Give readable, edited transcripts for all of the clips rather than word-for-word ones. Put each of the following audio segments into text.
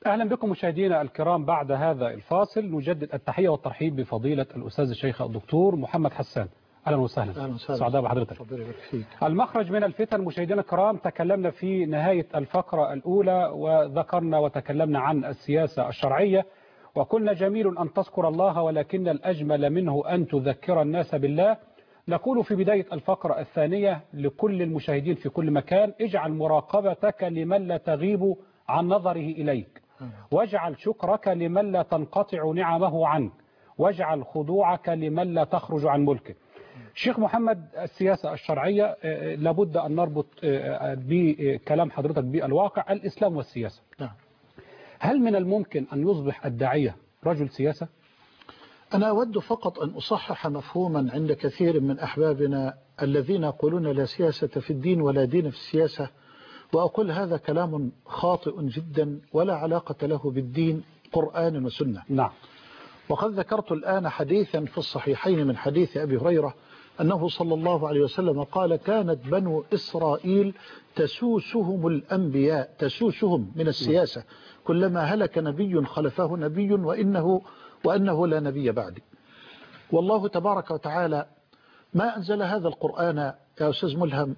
أهلا بكم مشاهدينا الكرام. بعد هذا الفاصل نجدد التحية والترحيب بفضيلة الأستاذ الشيخ الدكتور محمد حسان. أهلا وسهلا. سعداء بحضرتك. المخرج من الفتن مشاهدينا الكرام، تكلمنا في نهاية الفقرة الأولى وذكرنا وتكلمنا عن السياسة الشرعية، وقلنا جميل أن تذكر الله ولكن الأجمل منه أن تذكر الناس بالله. نقول في بداية الفقرة الثانية لكل المشاهدين في كل مكان: اجعل مراقبتك لمن لا تغيب عن نظره إليك، واجعل شكرك لمن لا تنقطع نعمه عنك، واجعل خضوعك لمن لا تخرج عن ملكه. شيخ محمد، السياسة الشرعية لابد أن نربط بكلام حضرتك بالواقع، الإسلام والسياسة. هل من الممكن أن يصبح الداعية رجل سياسة؟ أنا أود فقط أن أصحح مفهوما عند كثير من أحبابنا الذين يقولون لا سياسة في الدين ولا دين في السياسة، وأقول هذا كلام خاطئ جدا ولا علاقة له بالدين قرآن وسنة. نعم. وقد ذكرت الآن حديثا في الصحيحين من حديث أبي هريرة أنه صلى الله عليه وسلم قال: كانت بنو إسرائيل تسوسهم الأنبياء، تسوسهم من السياسة، كلما هلك نبي خلفه نبي وأنه لا نبي بعدي. والله تبارك وتعالى ما أنزل هذا القرآن يا أستاذ ملهم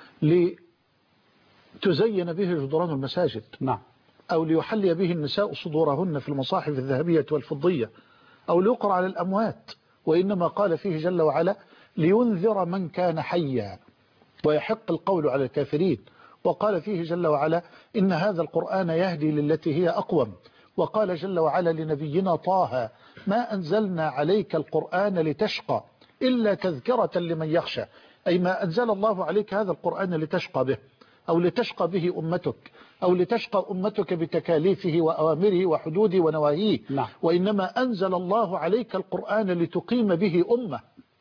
لتزين به جدران المساجد، نعم، أو ليحلي به النساء صدورهن في المصاحف الذهبية والفضية، أو ليقرأ على الأموات، وإنما قال فيه جل وعلا: لينذر من كان حيا ويحق القول على الكافرين. وقال فيه جل وعلا: إن هذا القرآن يهدي للتي هي أقوم. وقال جل وعلا لنبينا طه: ما أنزلنا عليك القرآن لتشقى إلا تذكرة لمن يخشى، أي ما أنزل الله عليك هذا القرآن لتشقى به، أو لتشقى به أمتك، أو لتشقى أمتك بتكاليفه وأوامره وحدوده ونواهيه. نعم. وإنما أنزل الله عليك القرآن لتقيم به أمة،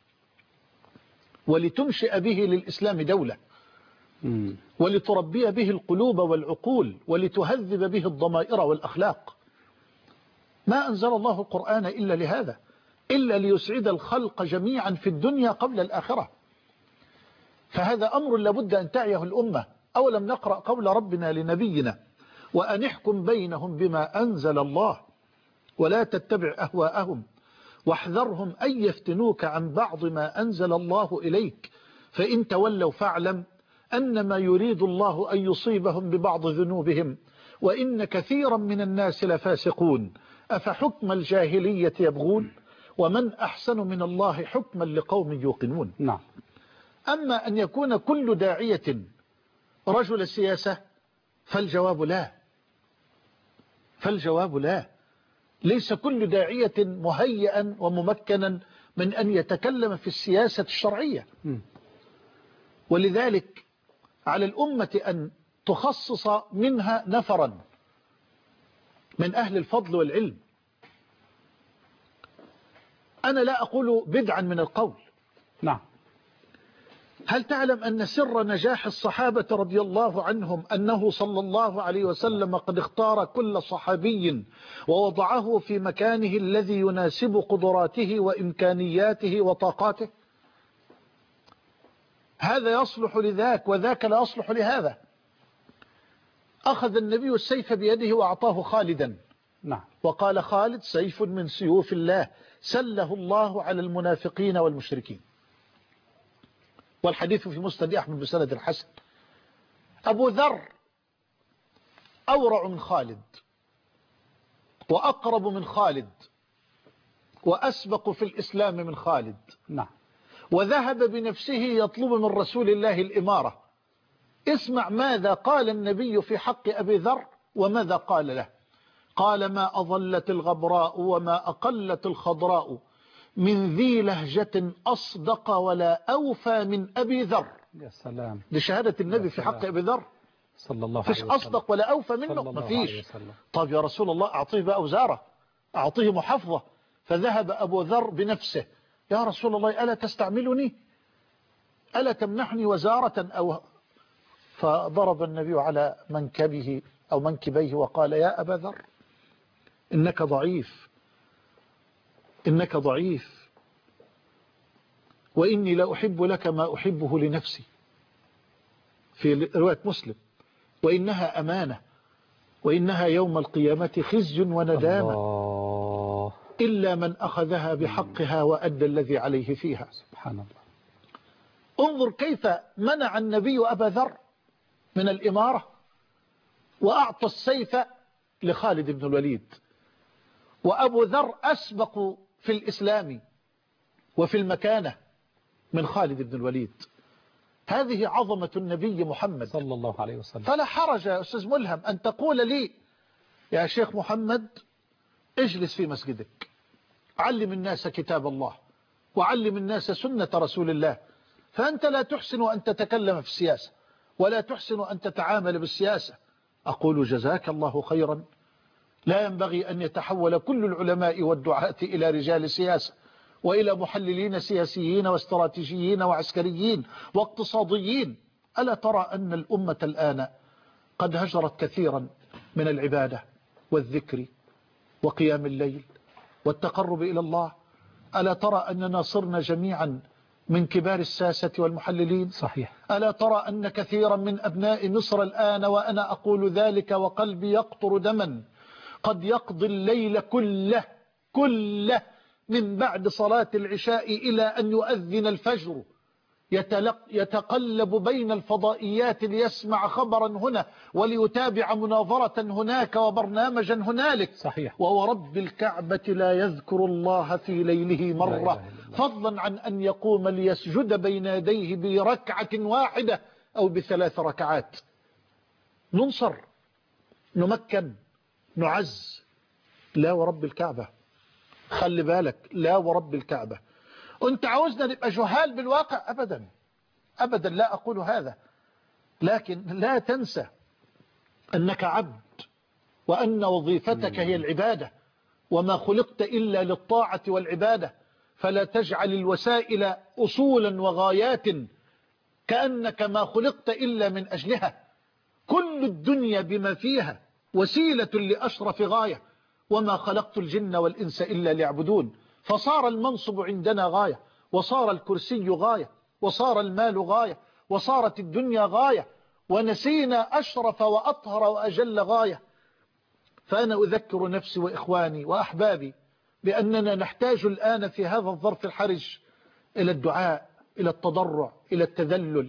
ولتنشئ به للإسلام دولة، ولتربي به القلوب والعقول، ولتهذب به الضمائر والأخلاق. ما أنزل الله القرآن إلا لهذا، إلا ليسعد الخلق جميعا في الدنيا قبل الآخرة. فهذا أمر لابد أن تعيه الأمة. أولم نقرأ قول ربنا لنبينا: وأن احكم بينهم بما أنزل الله ولا تتبع أهواءهم واحذرهم أن يفتنوك عن بعض ما أنزل الله إليك فإن تولوا فاعلم أنما يريد الله أن يصيبهم ببعض ذنوبهم وإن كثيرا من الناس لفاسقون أفحكم الجاهلية يبغون ومن أحسن من الله حكما لقوم يوقنون. نعم. أما أن يكون كل داعية رجل السياسة فالجواب لا، فالجواب لا. ليس كل داعية مهيئا وممكنا من أن يتكلم في السياسة الشرعية. ولذلك على الأمة أن تخصص منها نفرا من أهل الفضل والعلم. أنا لا أقول بدعا من القول. نعم. هل تعلم أن سر نجاح الصحابة رضي الله عنهم أنه صلى الله عليه وسلم قد اختار كل صحابي ووضعه في مكانه الذي يناسب قدراته وإمكانياته وطاقاته؟ هذا يصلح لذاك وذاك لا يصلح لهذا. أخذ النبي السيف بيده وأعطاه خالدا. نعم. وقال خالد: سيف من سيوف الله سله الله على المنافقين والمشركين. والحديث في مسند أحمد بسند الحسن. أبو ذر أورع من خالد وأقرب من خالد وأسبق في الإسلام من خالد. نعم. وذهب بنفسه يطلب من رسول الله الإمارة. اسمع ماذا قال النبي في حق أبي ذر وماذا قال له. قال: ما أظلت الغبراء وما أقلت الخضراء من ذي لهجة أصدق ولا أوفى من أبي ذر. يا سلام. لشهادة النبي في حق أبي ذر صلى الله عليه فيش وسلم. أصدق ولا أوفى منه، ما فيش. طب يا رسول الله أعطيه بقى وزارة، أعطيه محافظة. فذهب أبو ذر بنفسه: يا رسول الله ألا تستعملني، ألا تمنحني وزارة أو. فضرب النبي على منكبه أو منكبيه وقال: يا أبا ذر إنك ضعيف، إنك ضعيف، وإني لا أحب لك ما أحبه لنفسي، في رواية مسلم، وإنها أمانة وإنها يوم القيامة خزي وندامة الله. إلا من أخذها بحقها وأدى الذي عليه فيها. سبحان الله. انظر كيف منع النبي أبا ذر من الإمارة وأعطى السيف لخالد بن الوليد، وأبو ذر أسبق في الإسلام وفي المكانة من خالد بن الوليد. هذه عظمة النبي محمد صلى الله عليه وسلم. فلا حرج يا أستاذ ملهم أن تقول لي يا شيخ محمد اجلس في مسجدك، علم الناس كتاب الله وعلم الناس سنة رسول الله، فأنت لا تحسن أن تتكلم في السياسة ولا تحسن أن تتعامل بالسياسة. أقول جزاك الله خيرا. لا ينبغي أن يتحول كل العلماء والدعاة إلى رجال سياسة وإلى محللين سياسيين واستراتيجيين وعسكريين واقتصاديين. ألا ترى أن الأمة الآن قد هجرت كثيرا من العبادة والذكر وقيام الليل والتقرب إلى الله؟ ألا ترى أننا صرنا جميعا من كبار الساسة والمحللين؟ صحيح. ألا ترى أن كثيرا من أبناء مصر الآن، وأنا أقول ذلك وقلبي يقطر دما، قد يقضي الليل كله من بعد صلاة العشاء إلى أن يؤذن الفجر يتقلب بين الفضائيات ليسمع خبرا هنا وليتابع مناظرة هناك وبرنامجا هنالك. صحيح. ورب الكعبة لا يذكر الله في ليله مرة، فضلا عن أن يقوم ليسجد بين يديه بركعة واحدة أو ب3 ركعات. ننصر، نمكن، نعز؟ لا ورب الكعبة. خلي بالك، لا ورب الكعبة. أنت عاوزنا نبقى جهال بالواقع؟ أبدا أبدا، لا أقول هذا، لكن لا تنسى أنك عبد وأن وظيفتك هي العبادة وما خلقت إلا للطاعة والعبادة، فلا تجعل الوسائل أصولا وغايات كأنك ما خلقت إلا من أجلها. كل الدنيا بما فيها وسيلة لأشرف غاية، وما خلقت الجن والإنس إلا ليعبدون. فصار المنصب عندنا غاية، وصار الكرسي غاية، وصار المال غاية، وصارت الدنيا غاية، ونسينا أشرف وأطهر وأجل غاية. فأنا أذكر نفسي وإخواني وأحبابي بأننا نحتاج الآن في هذا الظرف الحرج إلى الدعاء، إلى التضرع، إلى التذلل.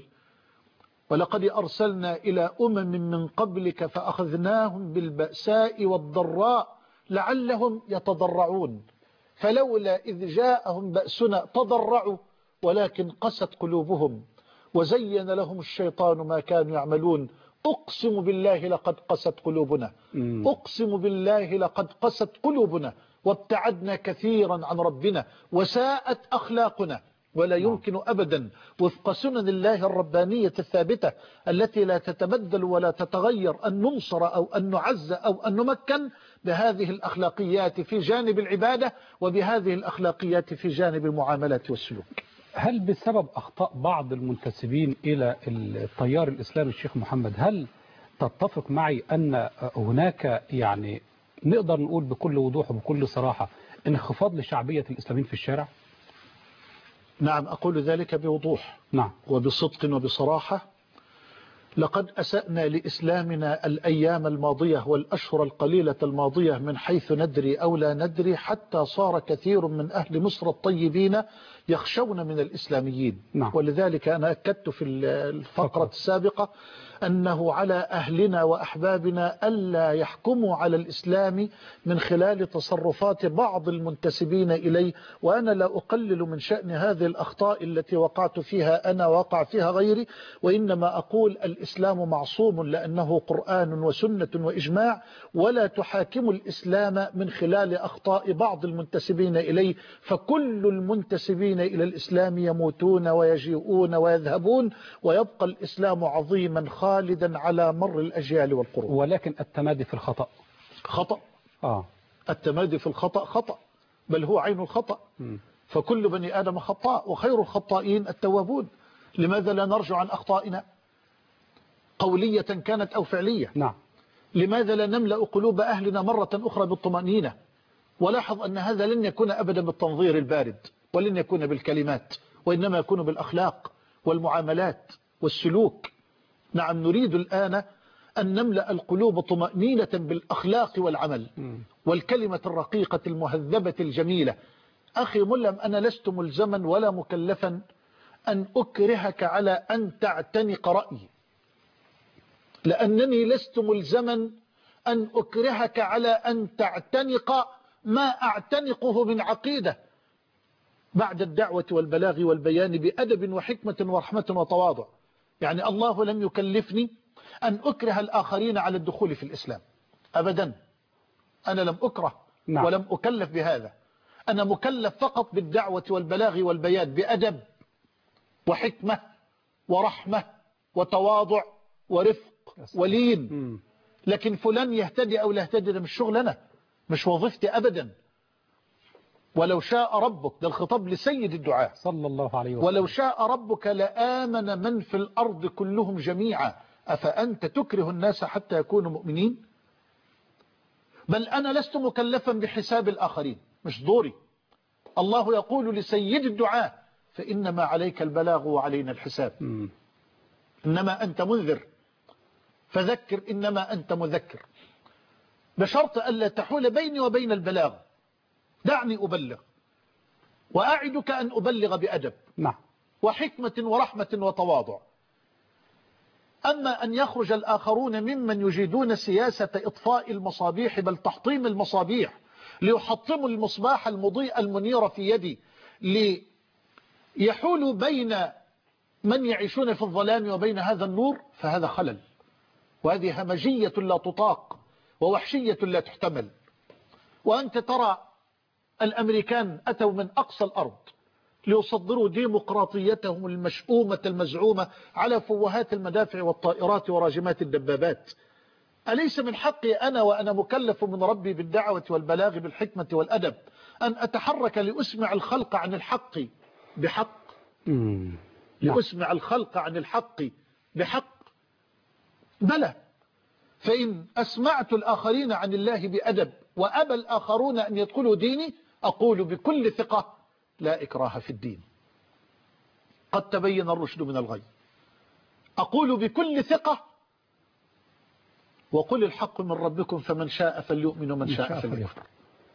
ولقد أرسلنا إلى من قبلك فأخذناهم بالبأساء والضراء لعلهم يتضرعون، فلولا إذ جاءهم بأسنا تضرعوا ولكن قست قلوبهم وزين لهم الشيطان ما كانوا يعملون. أقسم بالله لقد قست قلوبنا، أقسم بالله لقد قست قلوبنا، وابتعدنا كثيرا عن ربنا، وساءت أخلاقنا. ولا يمكن أبدا وفق سنن الله الربانية الثابتة التي لا تتبدل ولا تتغير أن ننصر أو أن نعز أو أن نمكن بهذه الأخلاقيات في جانب العبادة، وبهذه الأخلاقيات في جانب المعاملات والسلوك. هل بسبب أخطاء بعض المنتسبين إلى التيار الإسلامي الشيخ محمد، هل تتفق معي أن هناك يعني نقدر نقول بكل وضوح وبكل صراحة انخفاض لشعبية الإسلاميين في الشارع؟ نعم، أقول ذلك بوضوح، نعم، وبصدق وبصراحة. لقد أسأنا لإسلامنا الأيام الماضية والأشهر القليلة الماضية من حيث ندري أو لا ندري، حتى صار كثير من أهل مصر الطيبين يخشون من الإسلاميين. نعم. ولذلك أنا أكدت في الفقرة السابقة أنه على أهلنا وأحبابنا ألا يحكموا على الإسلام من خلال تصرفات بعض المنتسبين إليه. وأنا لا أقلل من شأن هذه الأخطاء التي وقعت فيها أنا وقع فيها غيري، وإنما أقول الإسلام معصوم لأنه قرآن وسنة وإجماع، ولا تحاكم الإسلام من خلال أخطاء بعض المنتسبين إليه، فكل المنتسبين إلى الإسلام يموتون ويجيئون ويذهبون، ويبقى الإسلام عظيما خالدا على مر الأجيال والقرون. ولكن التمادي في الخطأ خطأ. التمادي في الخطأ خطأ، بل هو عين الخطأ. فكل بني آدم خطاء، وخير الخطائين التوابون. لماذا لا نرجع عن أخطائنا قولية كانت أو فعلية؟ نعم. لماذا لا نملأ قلوب أهلنا مرة أخرى بالطمأنينة؟ ولاحظ أن هذا لن يكون أبدا بالتنظير البارد، ولن يكون بالكلمات، وإنما يكون بالأخلاق والمعاملات والسلوك. نعم، نريد الآن أن نملأ القلوب طمأنينة بالأخلاق والعمل والكلمة الرقيقة المهذبة الجميلة. أخي ملهم، أنا لست ملزما ولا مكلفا أن أكرهك على أن تعتنق رأيي، لأنني لست ملزما أن أكرهك على أن تعتنق ما أعتنقه من عقيدة بعد الدعوة والبلاغ والبيان بأدب وحكمة ورحمة وتواضع. يعني الله لم يكلفني أن أكره الآخرين على الدخول في الإسلام أبدا، أنا لم أكره ولم أكلف بهذا، أنا مكلف فقط بالدعوة والبلاغ والبيان بأدب وحكمة ورحمة وتواضع ورفق ولين. لكن فلان يهتدي أو لا يهتدي ده مش شغلنا، مش وظيفتي أبدا. ولو شاء ربك، ده الخطاب لسيد الدعاء صلى الله عليه وسلم، ولو شاء ربك لآمن من في الأرض كلهم جميعا أفأنت تكره الناس حتى يكونوا مؤمنين؟ بل أنا لست مكلفا بحساب الآخرين، مش دوري. الله يقول لسيد الدعاء فإنما عليك البلاغ وعلينا الحساب. إنما أنت منذر فذكر إنما أنت مذكر، بشرط ألا تحول بيني وبين البلاغ. دعني أبلغ، وأعدك أن أبلغ بأدب وحكمة ورحمة وتواضع. أما أن يخرج الآخرون ممن يجيدون سياسة إطفاء المصابيح بل تحطيم المصابيح ليحطموا المصباح المضيء المنير في يدي ليحولوا بين من يعيشون في الظلام وبين هذا النور، فهذا خلل، وهذه همجية لا تطاق ووحشية لا تحتمل. وأنت ترى الأمريكان أتوا من أقصى الأرض ليصدروا ديمقراطيتهم المشؤومة المزعومة على فوهات المدافع والطائرات وراجمات الدبابات. أليس من حقي أنا وأنا مكلف من ربي بالدعوة والبلاغ بالحكمة والأدب أن أتحرك لأسمع الخلق عن الحق بحق؟ لأسمع الخلق عن الحق بحق؟ بلى. فإن أسمعت الآخرين عن الله بأدب وأبى الآخرون أن يدخلوا ديني، أقول بكل ثقة لا إكراه في الدين، قد تبين الرشد من الغي. أقول بكل ثقة وقل الحق من ربكم فمن شاء فليؤمن ومن شاء فليكفر.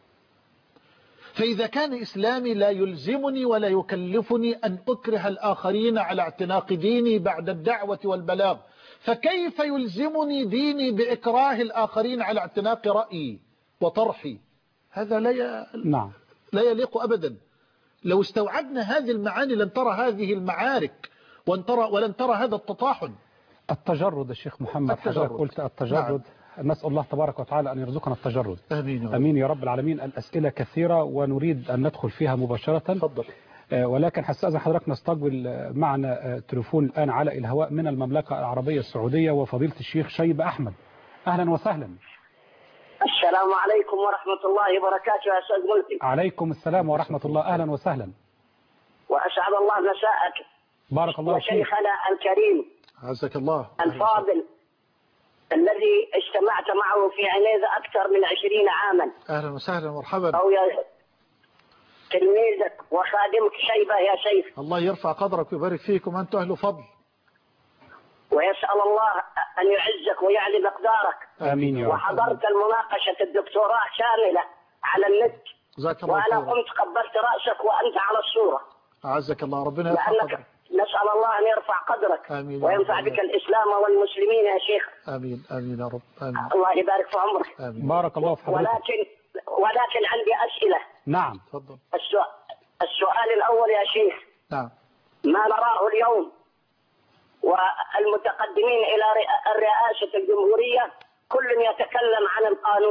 فإذا كان إسلامي لا يلزمني ولا يكلفني أن أكره الآخرين على اعتناق ديني بعد الدعوة والبلاغ، فكيف يلزمني ديني بإكراه الآخرين على اعتناق رأيي وطرحي؟ هذا لا يليق أبدا. لو استوعبنا هذه المعاني لن ترى هذه المعارك ولن ترى هذا التطاحن. التجرد الشيخ محمد، حضرتك قلت التجرد. نسأل الله تبارك وتعالى أن يرزقنا التجرد. أمين يا رب العالمين. الأسئلة كثيرة ونريد أن ندخل فيها مباشرة. تفضل. ولكن هستأذن حضرتك نستقبل معنا تليفون الآن على الهواء من المملكة العربية السعودية وفضيلة الشيخ شيب أحمد. أهلا وسهلا. السلام عليكم ورحمة الله وبركاته يا أستاذ ملتي. عليكم السلام ورحمة الله. أهلا وسهلا. وأسعد الله مساءك. بارك الله فيك. وشيخنا الكريم عزك الله الفاضل الذي اجتمعت معه في عنيزة أكثر من 20 عاما. أهلا وسهلا ومرحبا. أو يا تلميذك وخادمك شيبة يا شيخ. الله يرفع قدرك ويبارك فيكم، أنتم أهل فضل. ويسأل الله أن يعزك ويعلي مقدارك. آمين يا رب. وحضرت المناقشة الدكتوراه شاملة على النت، وأنا قمت قبلت رأسك وأنت على الصورة. أعزك الله، ربنا يرفع قدرك. نسأل الله أن يرفع قدرك. آمين. وينفع بك الإسلام والمسلمين يا شيخ. آمين آمين يا رب. آمين. الله يبارك في عمرك. آمين. بارك الله في حضرتك. ولكن عندي أسئلة. نعم تفضل. السؤال الأول يا شيخ. نعم. ما نراه اليوم والمتقدمين إلى الرئاسة الجمهورية كل يتكلم عن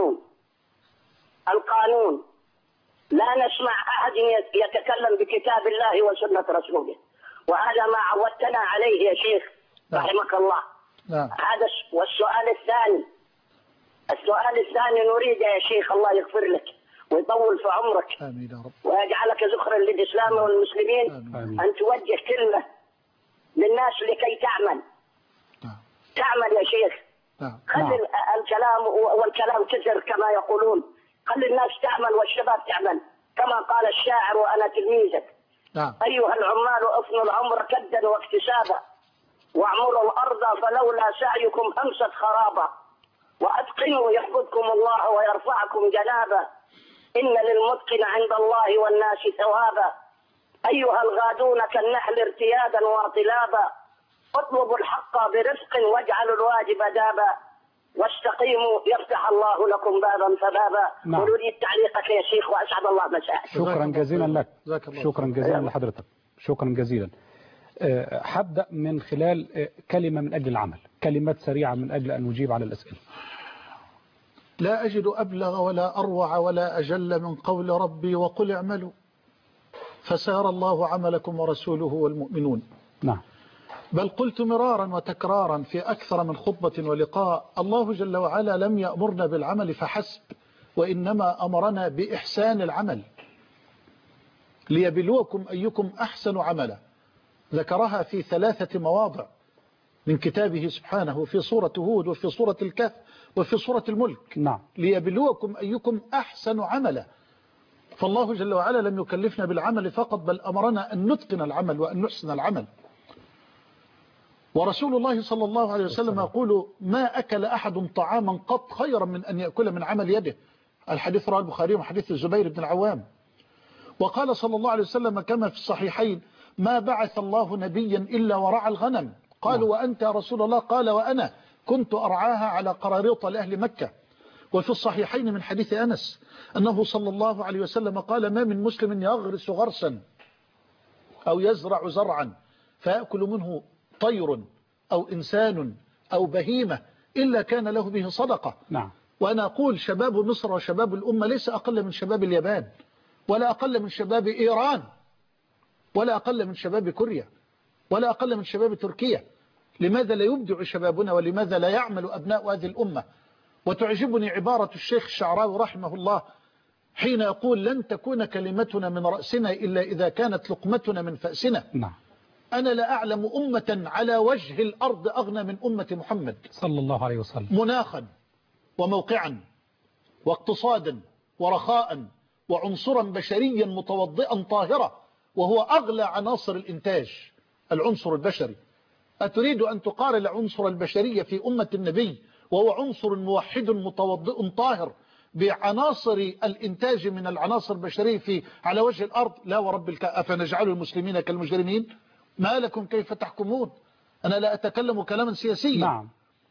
القانون، لا نسمع أحد يتكلم بكتاب الله وسنة رسوله، وهذا ما عودتنا عليه يا شيخ رحمك الله. نعم. هذا. السؤال الثاني نريد يا شيخ الله يغفر لك ويطول في عمرك. آمين يا رب. ويجعلك ذخرا للإسلام والمسلمين. آمين. أن توجه كلمة للناس لكي تعمل. نعم. تعمل يا شيخ. نعم. خلي الكلام كثر كما يقولون، خلي الناس تعمل والشباب تعمل كما قال الشاعر وأنا تلميذك. نعم. أيها العمال أفنوا العمر كدا واكتسابا، واعمروا الأرض فلولا سعيكم أمست خرابا، وأتقنوا يحفظكم الله ويرفعكم جنابا، إن للمتقن عند الله والناس ثوابا، أيها الغادون كالنحل ارتيادا واطلابا، اطلبوا الحق برفق واجعلوا الواجب دابا، واستقيموا يفتح الله لكم بابا فبابا. نعم. أريد تعليقك يا شيخ وأسعد الله مساءك. شكرا جزيلا لك. شكرا جزيلا لحضرتك. شكرا جزيلا. هبدأ من خلال كلمة من أجل العمل، كلمات سريعة من أجل أن نجيب على الأسئلة. لا أجد أبلغ ولا أروع ولا أجل من قول ربي وقل اعملوا فسيرى الله عملكم ورسوله والمؤمنون. نعم. بل قلت مرارا وتكرارا في أكثر من خطبة ولقاء، الله جل وعلا لم يأمرنا بالعمل فحسب، وإنما أمرنا بإحسان العمل ليبلوكم أيكم أحسن عملا، ذكرها في 3 مواضع من كتابه سبحانه، في سورة هود وفي سورة الكهف وفي سورة الملك. نعم. ليبلوكم أيكم أحسن عملا. فالله جل وعلا لم يكلفنا بالعمل فقط، بل أمرنا أن نتقن العمل وأن نحسن العمل. ورسول الله صلى الله عليه وسلم يقول: ما أكل أحد طعاما قط خيرا من أن يأكل من عمل يده. الحديث رواه البخاري وحديث الزبير بن العوام. وقال صلى الله عليه وسلم كما في الصحيحين: ما بعث الله نبيا إلا ورعى الغنم. قالوا: وأنت يا رسول الله؟ قال: وأنا كنت أرعاها على قراريط لأهل مكة. وفي الصحيحين من حديث أنس أنه صلى الله عليه وسلم قال: ما من مسلم يغرس غرسا أو يزرع زرعا فيأكل منه طير أو إنسان أو بهيمة إلا كان له به صدقة. نعم. وأنا أقول شباب مصر وشباب الأمة ليس أقل من شباب اليابان، ولا أقل من شباب إيران، ولا أقل من شباب كوريا، ولا أقل من شباب تركيا. لماذا لا يبدع شبابنا، ولماذا لا يعمل أبناء هذه الأمة؟ وتعجبني عبارة الشيخ الشعراوي رحمه الله حين يقول: لن تكون كلمتنا من رأسنا إلا إذا كانت لقمتنا من فأسنا. نعم. أنا لا أعلم أمة على وجه الأرض أغنى من أمة محمد صلى الله عليه وسلم، مناخا وموقعا واقتصادا ورخاء وعنصرا بشريا متوضئا طاهرا، وهو أغلى عناصر الإنتاج العنصر البشري. أتريد أن تقارن العنصر البشري في أمة النبي وهو عنصر موحد متوضئ طاهر بعناصر الإنتاج من العناصر البشرية في على وجه الأرض؟ لا ورب أفنجعل المسلمين كالمجرمين؟ ما لكم كيف تحكمون؟ أنا لا أتكلم كلاما سياسيا. نعم.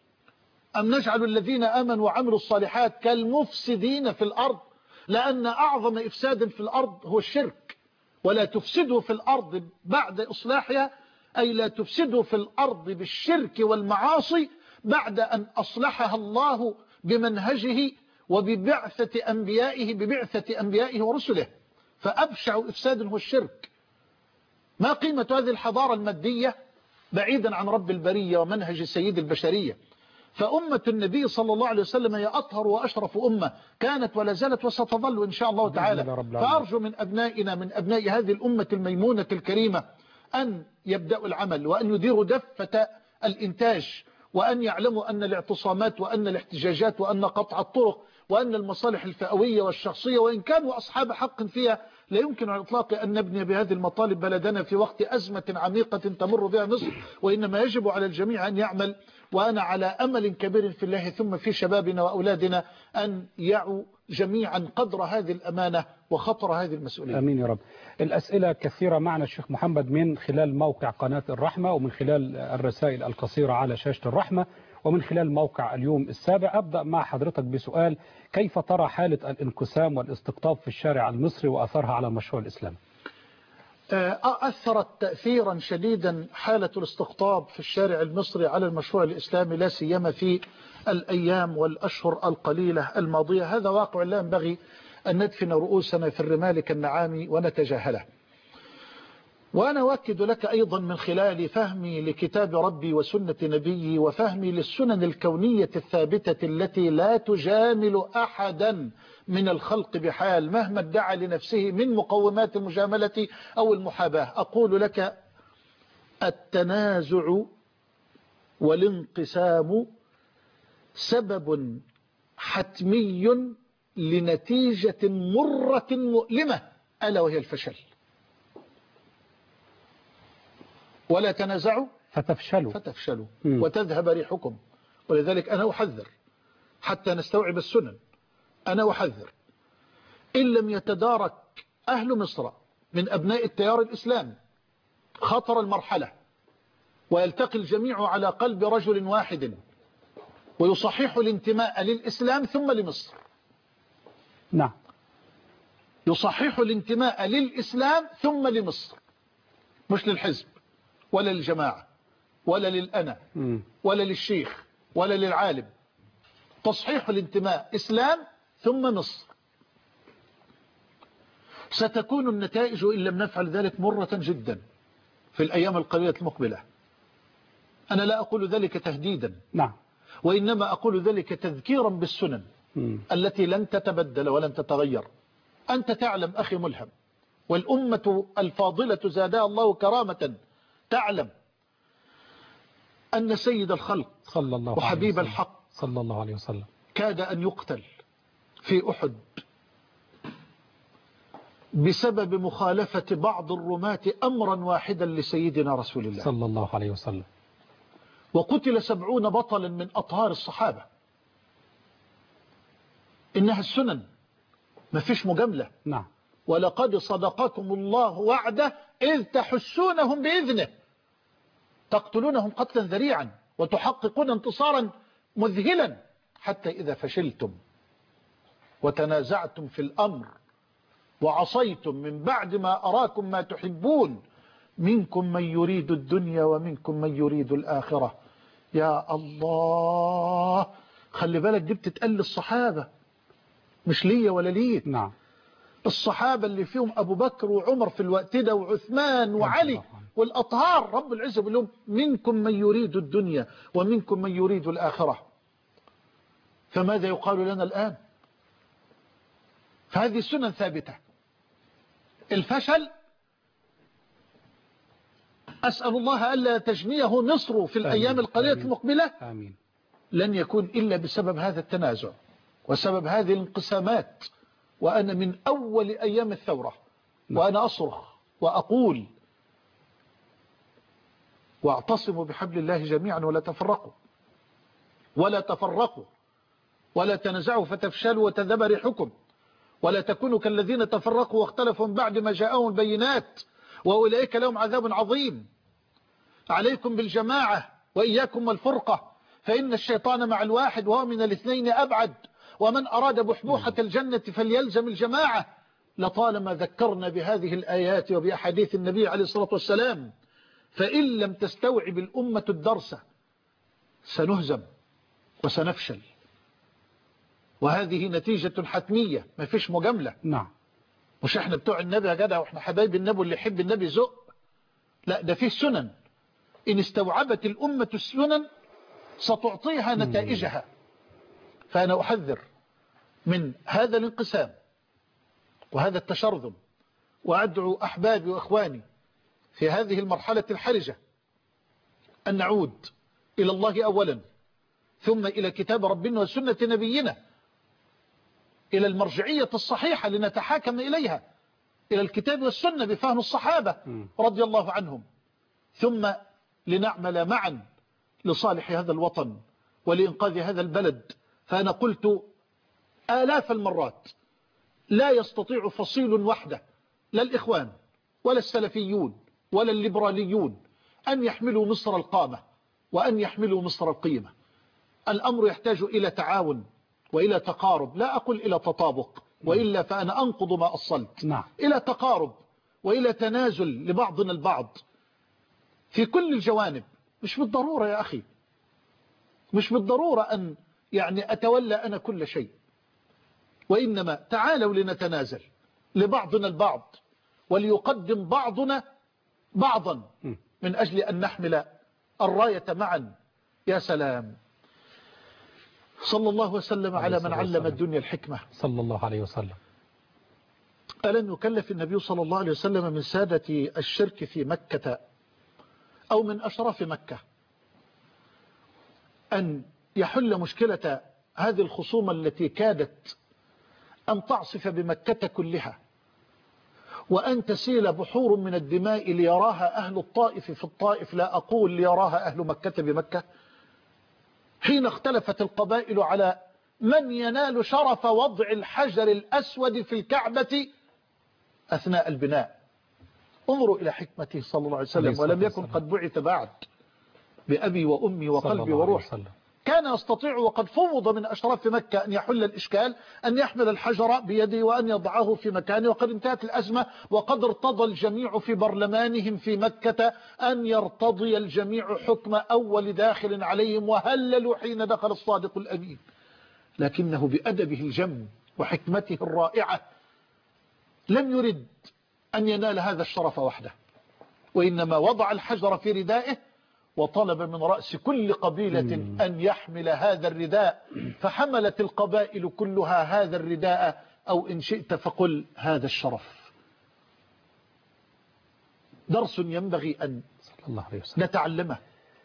أم نجعل الذين آمنوا وعملوا الصالحات كالمفسدين في الأرض؟ لأن أعظم إفساد في الأرض هو الشرك. ولا تفسدوا في الأرض بعد إصلاحها، أي لا تفسدوا في الأرض بالشرك والمعاصي بعد أن أصلحها الله بمنهجه وببعثة أنبيائه ورسله. فأبشع إفساد هو الشرك. ما قيمة هذه الحضارة المادية بعيدا عن رب البرية ومنهج سيد البشرية؟ فأمة النبي صلى الله عليه وسلم هي أطهر وأشرف أمة كانت ولا زالت وستظل إن شاء الله تعالى. فأرجو من أبنائنا من أبناء هذه الأمة الميمونة الكريمة أن يبدأوا العمل وأن يديروا دفة الإنتاج، وأن يعلموا أن الاعتصامات وأن الاحتجاجات وأن قطع الطرق وأن المصالح الفئوية والشخصية وإن كانوا أصحاب حق فيها لا يمكن على الإطلاق أن نبني بهذه المطالب بلدنا في وقت أزمة عميقة تمر بها مصر، وإنما يجب على الجميع أن يعمل. وأنا على أمل كبير في الله ثم في شبابنا وأولادنا أن يعوا جميعا قدر هذه الأمانة وخطر هذه المسؤولية. آمين يا رب. الأسئلة كثيرة معنا الشيخ محمد من خلال موقع قناة الرحمة، ومن خلال الرسائل القصيرة على شاشة الرحمة، ومن خلال موقع اليوم السابع. أبدأ مع حضرتك بسؤال: كيف ترى حالة الانقسام والاستقطاب في الشارع المصري وأثرها على المشروع الإسلامي؟ أثرت تأثيرا شديدا حالة الاستقطاب في الشارع المصري على المشروع الإسلامي، لا سيما في الأيام والأشهر القليلة الماضية. هذا واقع لا ينبغي أن ندفن رؤوسنا في الرمال كالنعام ونتجاهله. وأنا أؤكد لك أيضا من خلال فهمي لكتاب ربي وسنة نبيي وفهمي للسنن الكونية الثابتة التي لا تجامل أحدا من الخلق بحال مهما ادعى لنفسه من مقومات المجاملة أو المحاباة. أقول لك: التنازع والانقسام سبب حتمي لنتيجة مرة مؤلمة، ألا وهي الفشل. ولا تنازعوا فتفشلوا وتذهب ريحكم. ولذلك أنا أحذر حتى نستوعب السنن، أنا أحذر إن لم يتدارك أهل مصر من أبناء التيار الإسلامي خطر المرحلة ويلتقي الجميع على قلب رجل واحد ويصحح الانتماء للإسلام ثم لمصر. نعم، يصحح الانتماء للإسلام ثم لمصر، مش للحزب ولا للجماعة ولا للأنا ولا للشيخ ولا للعالم. تصحيح الانتماء إسلام ثم مصر. ستكون النتائج إن لم نفعل ذلك مرة جدا في الأيام القليلة المقبلة. أنا لا أقول ذلك تهديدا، نعم، وإنما أقول ذلك تذكيرا بالسنن التي لن تتبدل ولن تتغير. أنت تعلم أخي ملهم، والأمة الفاضلة زادها الله كرامة تعلم أن سيد الخلق صلى الله وحبيب الحق صلى الله عليه وسلم كاد أن يقتل في أحد بسبب مخالفة بعض الرماة أمرا واحدا لسيدنا رسول الله صلى الله عليه وسلم، وقتل 70 بطلا من أطهار الصحابة. إنها السنن، ما فيش مجاملة. نعم، ولقد صدقكم الله وعده إذ تحسونهم بإذنه تقتلونهم قتلا ذريعا وتحققون انتصارا مذهلا حتى إذا فشلتم وتنازعتم في الأمر وعصيتم من بعد ما أراكم ما تحبون منكم من يريد الدنيا ومنكم من يريد الآخرة. يا الله، خلي بالك دي بتتقل الصحابة، مش ليا ولا ليك. نعم، الصحابة اللي فيهم أبو بكر وعمر في الوقت ده وعثمان وعلي والأطهار، رب العزة بيقول لهم منكم من يريد الدنيا ومنكم من يريد الآخرة. فماذا يقال لنا الآن؟ فهذه السنن ثابتة. الفشل أسأل الله ألا تجنيه مصر في الأيام القليلة المقبلة. آمين. لن يكون إلا بسبب هذا التنازع وسبب هذه الانقسامات. وأنا من أول أيام الثورة وأنا أصرخ وأقول واعتصموا بحبل الله جميعا ولا تفرقوا ولا تفرقوا ولا تنزعوا فتفشلوا وتذهب ريحكم ولا تكونوا كالذين تفرقوا واختلفوا من بعد ما جاءهم البينات وأولئك لهم عذاب عظيم. عليكم بالجماعة وإياكم والفرقة فإن الشيطان مع الواحد وهو من الاثنين أبعد ومن أراد بحبوحة الجنة فليلزم الجماعة. لطالما ذكرنا بهذه الآيات وبأحاديث النبي عليه الصلاة والسلام، فإن لم تستوعب الأمة الدرس سنهزم وسنفشل، وهذه نتيجة حتمية، ما فيش مجاملة. نعم، مش احنا بتوع النبي يا جدع واحنا حبايب النبي اللي يحب النبي زق، لا، ده فيه سنن. إن استوعبت الأمة السنن ستعطيها نتائجها. فأنا أحذر من هذا الانقسام وهذا التشرذم، وأدعو أحبابي وإخواني في هذه المرحلة الحرجة أن نعود إلى الله أولا، ثم إلى كتاب ربنا وسنة نبينا، إلى المرجعية الصحيحة لنتحاكم إليها، إلى الكتاب والسنة بفهم الصحابة رضي الله عنهم، ثم لنعمل معا لصالح هذا الوطن ولإنقاذ هذا البلد. فأنا قلت آلاف المرات لا يستطيع فصيل وحده، لا الإخوان ولا السلفيون ولا الليبراليون، أن يحملوا مصر القامة وأن يحملوا مصر القيمة. الأمر يحتاج إلى تعاون وإلى تقارب، لا أقول إلى تطابق، وإلا فأنا أنقض ما أصلت. إلى تقارب وإلى تنازل لبعضنا البعض في كل الجوانب. مش بالضرورة يا أخي، مش بالضرورة أن يعني أتولى أنا كل شيء، وإنما تعالوا لنتنازل لبعضنا البعض، وليقدم بعضنا بعضا من أجل أن نحمل الراية معا. يا سلام، صلى الله وسلم على من علم الدنيا الحكمة صلى الله عليه وسلم. ألم يكلف النبي صلى الله عليه وسلم من سادة الشرك في مكة أو من أشراف مكة أن يحل مشكلة هذه الخصومة التي كادت أن تعصف بمكة كلها، وأن تسيل بحور من الدماء ليراها أهل الطائف في الطائف، لا أقول ليراها أهل مكة بمكة. حين اختلفت القبائل على من ينال شرف وضع الحجر الأسود في الكعبة أثناء البناء. انظروا إلى حكمته صلى الله عليه وسلم، ولم يكن قد بعث بعد بأبي وأمي وقلبي وروحي. كان يستطيع وقد فوض من أشراف مكة أن يحل الإشكال، أن يحمل الحجر بيده وأن يضعه في مكانه، وقد انتهت الأزمة، وقد ارتضى الجميع في برلمانهم في مكة أن يرتضي الجميع حكم أول داخل عليهم، وهللوا حين دخل الصادق الأمين. لكنه بأدبه الجم وحكمته الرائعة لم يرد أن ينال هذا الشرف وحده، وإنما وضع الحجر في ردائه وطلب من رأس كل قبيلة أن يحمل هذا الرداء، فحملت القبائل كلها هذا الرداء، أو إن شئت فقل هذا الشرف. درس ينبغي أن نتعلمه.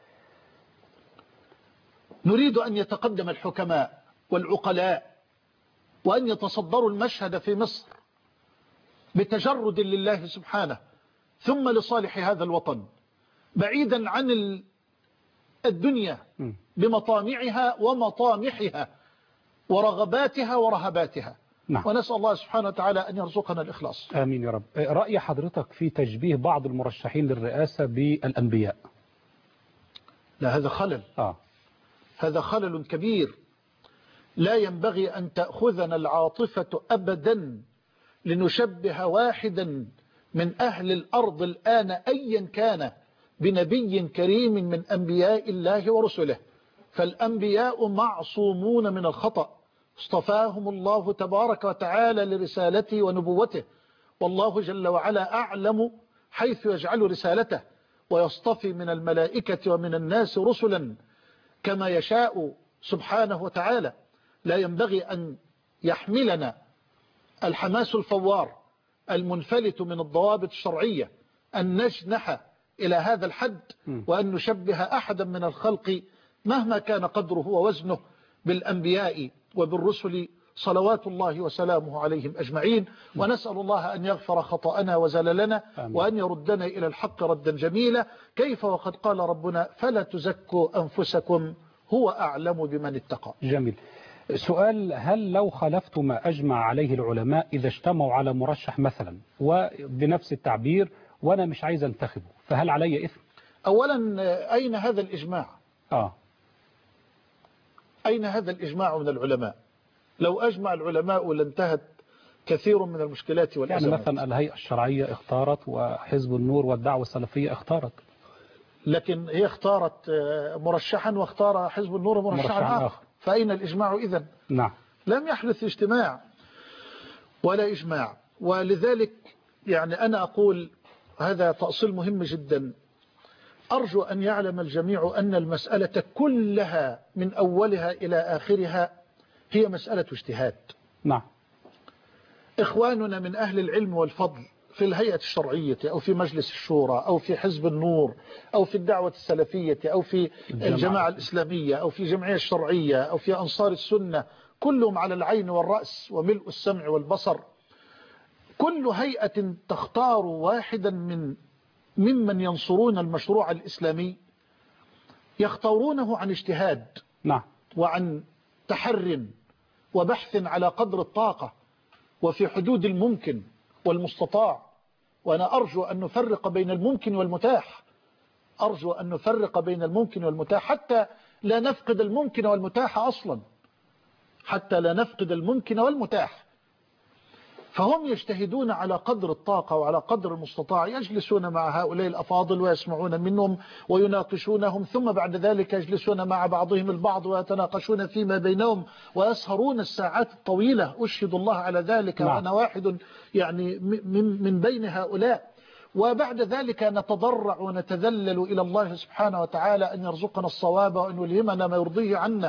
نريد أن يتقدم الحكماء والعقلاء وأن يتصدروا المشهد في مصر بتجرد لله سبحانه، ثم لصالح هذا الوطن، بعيدا عن الدنيا بمطامعها ومطامحها ورغباتها ورهباتها. نعم. ونسأل الله سبحانه وتعالى أن يرزقنا الإخلاص. آمين يا رب. رأي حضرتك في تشبيه بعض المرشحين للرئاسة بالأنبياء؟ لا، هذا خلل. هذا خلل كبير. لا ينبغي أن تأخذنا العاطفة أبدا لنشبه واحدا من أهل الأرض الآن أيا كان بنبي كريم من أنبياء الله ورسله. فالأنبياء معصومون من الخطأ، اصطفاهم الله تبارك وتعالى لرسالته ونبوته، والله جل وعلا أعلم حيث يجعل رسالته، ويصطفي من الملائكة ومن الناس رسلا كما يشاء سبحانه وتعالى. لا ينبغي أن يحملنا الحماس الفوار المنفلت من الضوابط الشرعية أن نجنح إلى هذا الحد، وأن نشبه أحدا من الخلق مهما كان قدره ووزنه بالأنبياء وبالرسل صلوات الله وسلامه عليهم أجمعين. ونسأل الله أن يغفر خطأنا وزللنا، وأن يردنا إلى الحق ردا جميلا. كيف وقد قال ربنا: فلا تزكوا أنفسكم هو أعلم بمن اتقى. جميل. سؤال: هل لو خالفت ما أجمع عليه العلماء إذا اجتمعوا على مرشح مثلا وبنفس التعبير وأنا مش عايز انتخبه، فهل علي إثم؟ أولا، أين هذا الإجماع؟ أين هذا الإجماع من العلماء؟ لو أجمع العلماء لانتهت كثير من المشكلات والأزمات. يعني مثلا الهيئة الشرعية اختارت، وحزب النور والدعوة السلفية اختارت، لكن هي اختارت مرشحا واختار حزب النور مرشحا آخر. فأين الإجماع إذن؟ نعم. لم يحدث اجتماع ولا إجماع. ولذلك يعني أنا أقول هذا تأصيل مهم جدا. أرجو أن يعلم الجميع أن المسألة كلها من أولها إلى آخرها هي مسألة اجتهاد. نعم. إخواننا من أهل العلم والفضل في الهيئة الشرعية أو في مجلس الشورى أو في حزب النور أو في الدعوة السلفية أو في الجماعة الإسلامية أو في جمعية الشرعية أو في أنصار السنة، كلهم على العين والرأس وملء السمع والبصر. كل هيئة تختار واحدا ممن ينصرون المشروع الإسلامي يختارونه عن اجتهاد. نعم. وعن تحر وبحث على قدر الطاقة وفي حدود الممكن والمستطاع. وأنا أرجو أن نفرق بين الممكن والمتاح، أرجو أن نفرق بين الممكن والمتاح حتى لا نفقد الممكن والمتاح أصلا، حتى لا نفقد الممكن والمتاح. فهم يجتهدون على قدر الطاقة وعلى قدر المستطاع، يجلسون مع هؤلاء الأفاضل ويسمعون منهم ويناقشونهم، ثم بعد ذلك يجلسون مع بعضهم البعض ويتناقشون فيما بينهم ويسهرون الساعات الطويلة. أشهد الله على ذلك. وأنا واحد يعني من بين هؤلاء. وبعد ذلك نتضرع ونتذلل إلى الله سبحانه وتعالى أن يرزقنا الصواب وأن يلهمنا ما يرضيه عنا.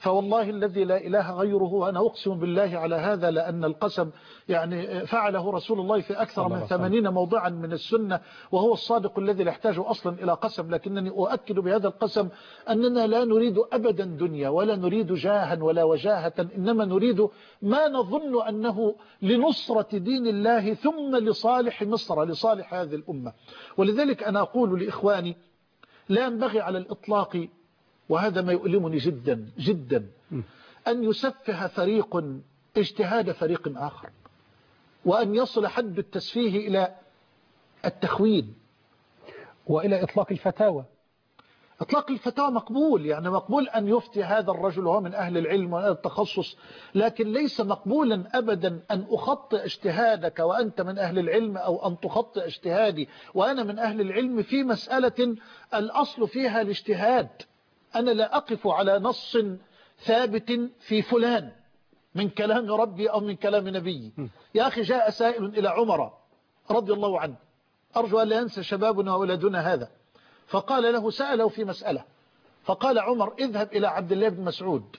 فوالله الذي لا إله غيره، وأنا أقسم بالله على هذا، لأن القسم يعني فعله رسول الله في أكثر من 80 موضعا من السنة، وهو الصادق الذي لا يحتاج أصلا إلى قسم. لكنني أؤكد بهذا القسم أننا لا نريد أبدا دنيا، ولا نريد جاها ولا وجاهة، إنما نريد ما نظن أنه لنصرة دين الله ثم لصالح مصر، لصالح هذه الأمة. ولذلك أنا أقول لإخواني لا ينبغي على الإطلاق، وهذا ما يؤلمني جدا جدا، أن يسفه فريق اجتهاد فريق آخر، وأن يصل حد التسفيه إلى التخوين وإلى إطلاق الفتاوى. إطلاق الفتاوى مقبول، يعني مقبول أن يفتي هذا الرجل وهو من أهل العلم وأهل التخصص، لكن ليس مقبولا أبدا أن أخطئ اجتهادك وأنت من أهل العلم، أو أن تخطئ اجتهادي وأنا من أهل العلم في مسألة الأصل فيها الاجتهاد. أنا لا أقف على نص ثابت في فلان من كلام ربي أو من كلام نبي. يا أخي جاء سائل إلى عمر رضي الله عنه، أرجو أن لا ينسى شبابنا وولدنا هذا، فقال له، سأله في مسألة، فقال عمر اذهب إلى عبد الله بن مسعود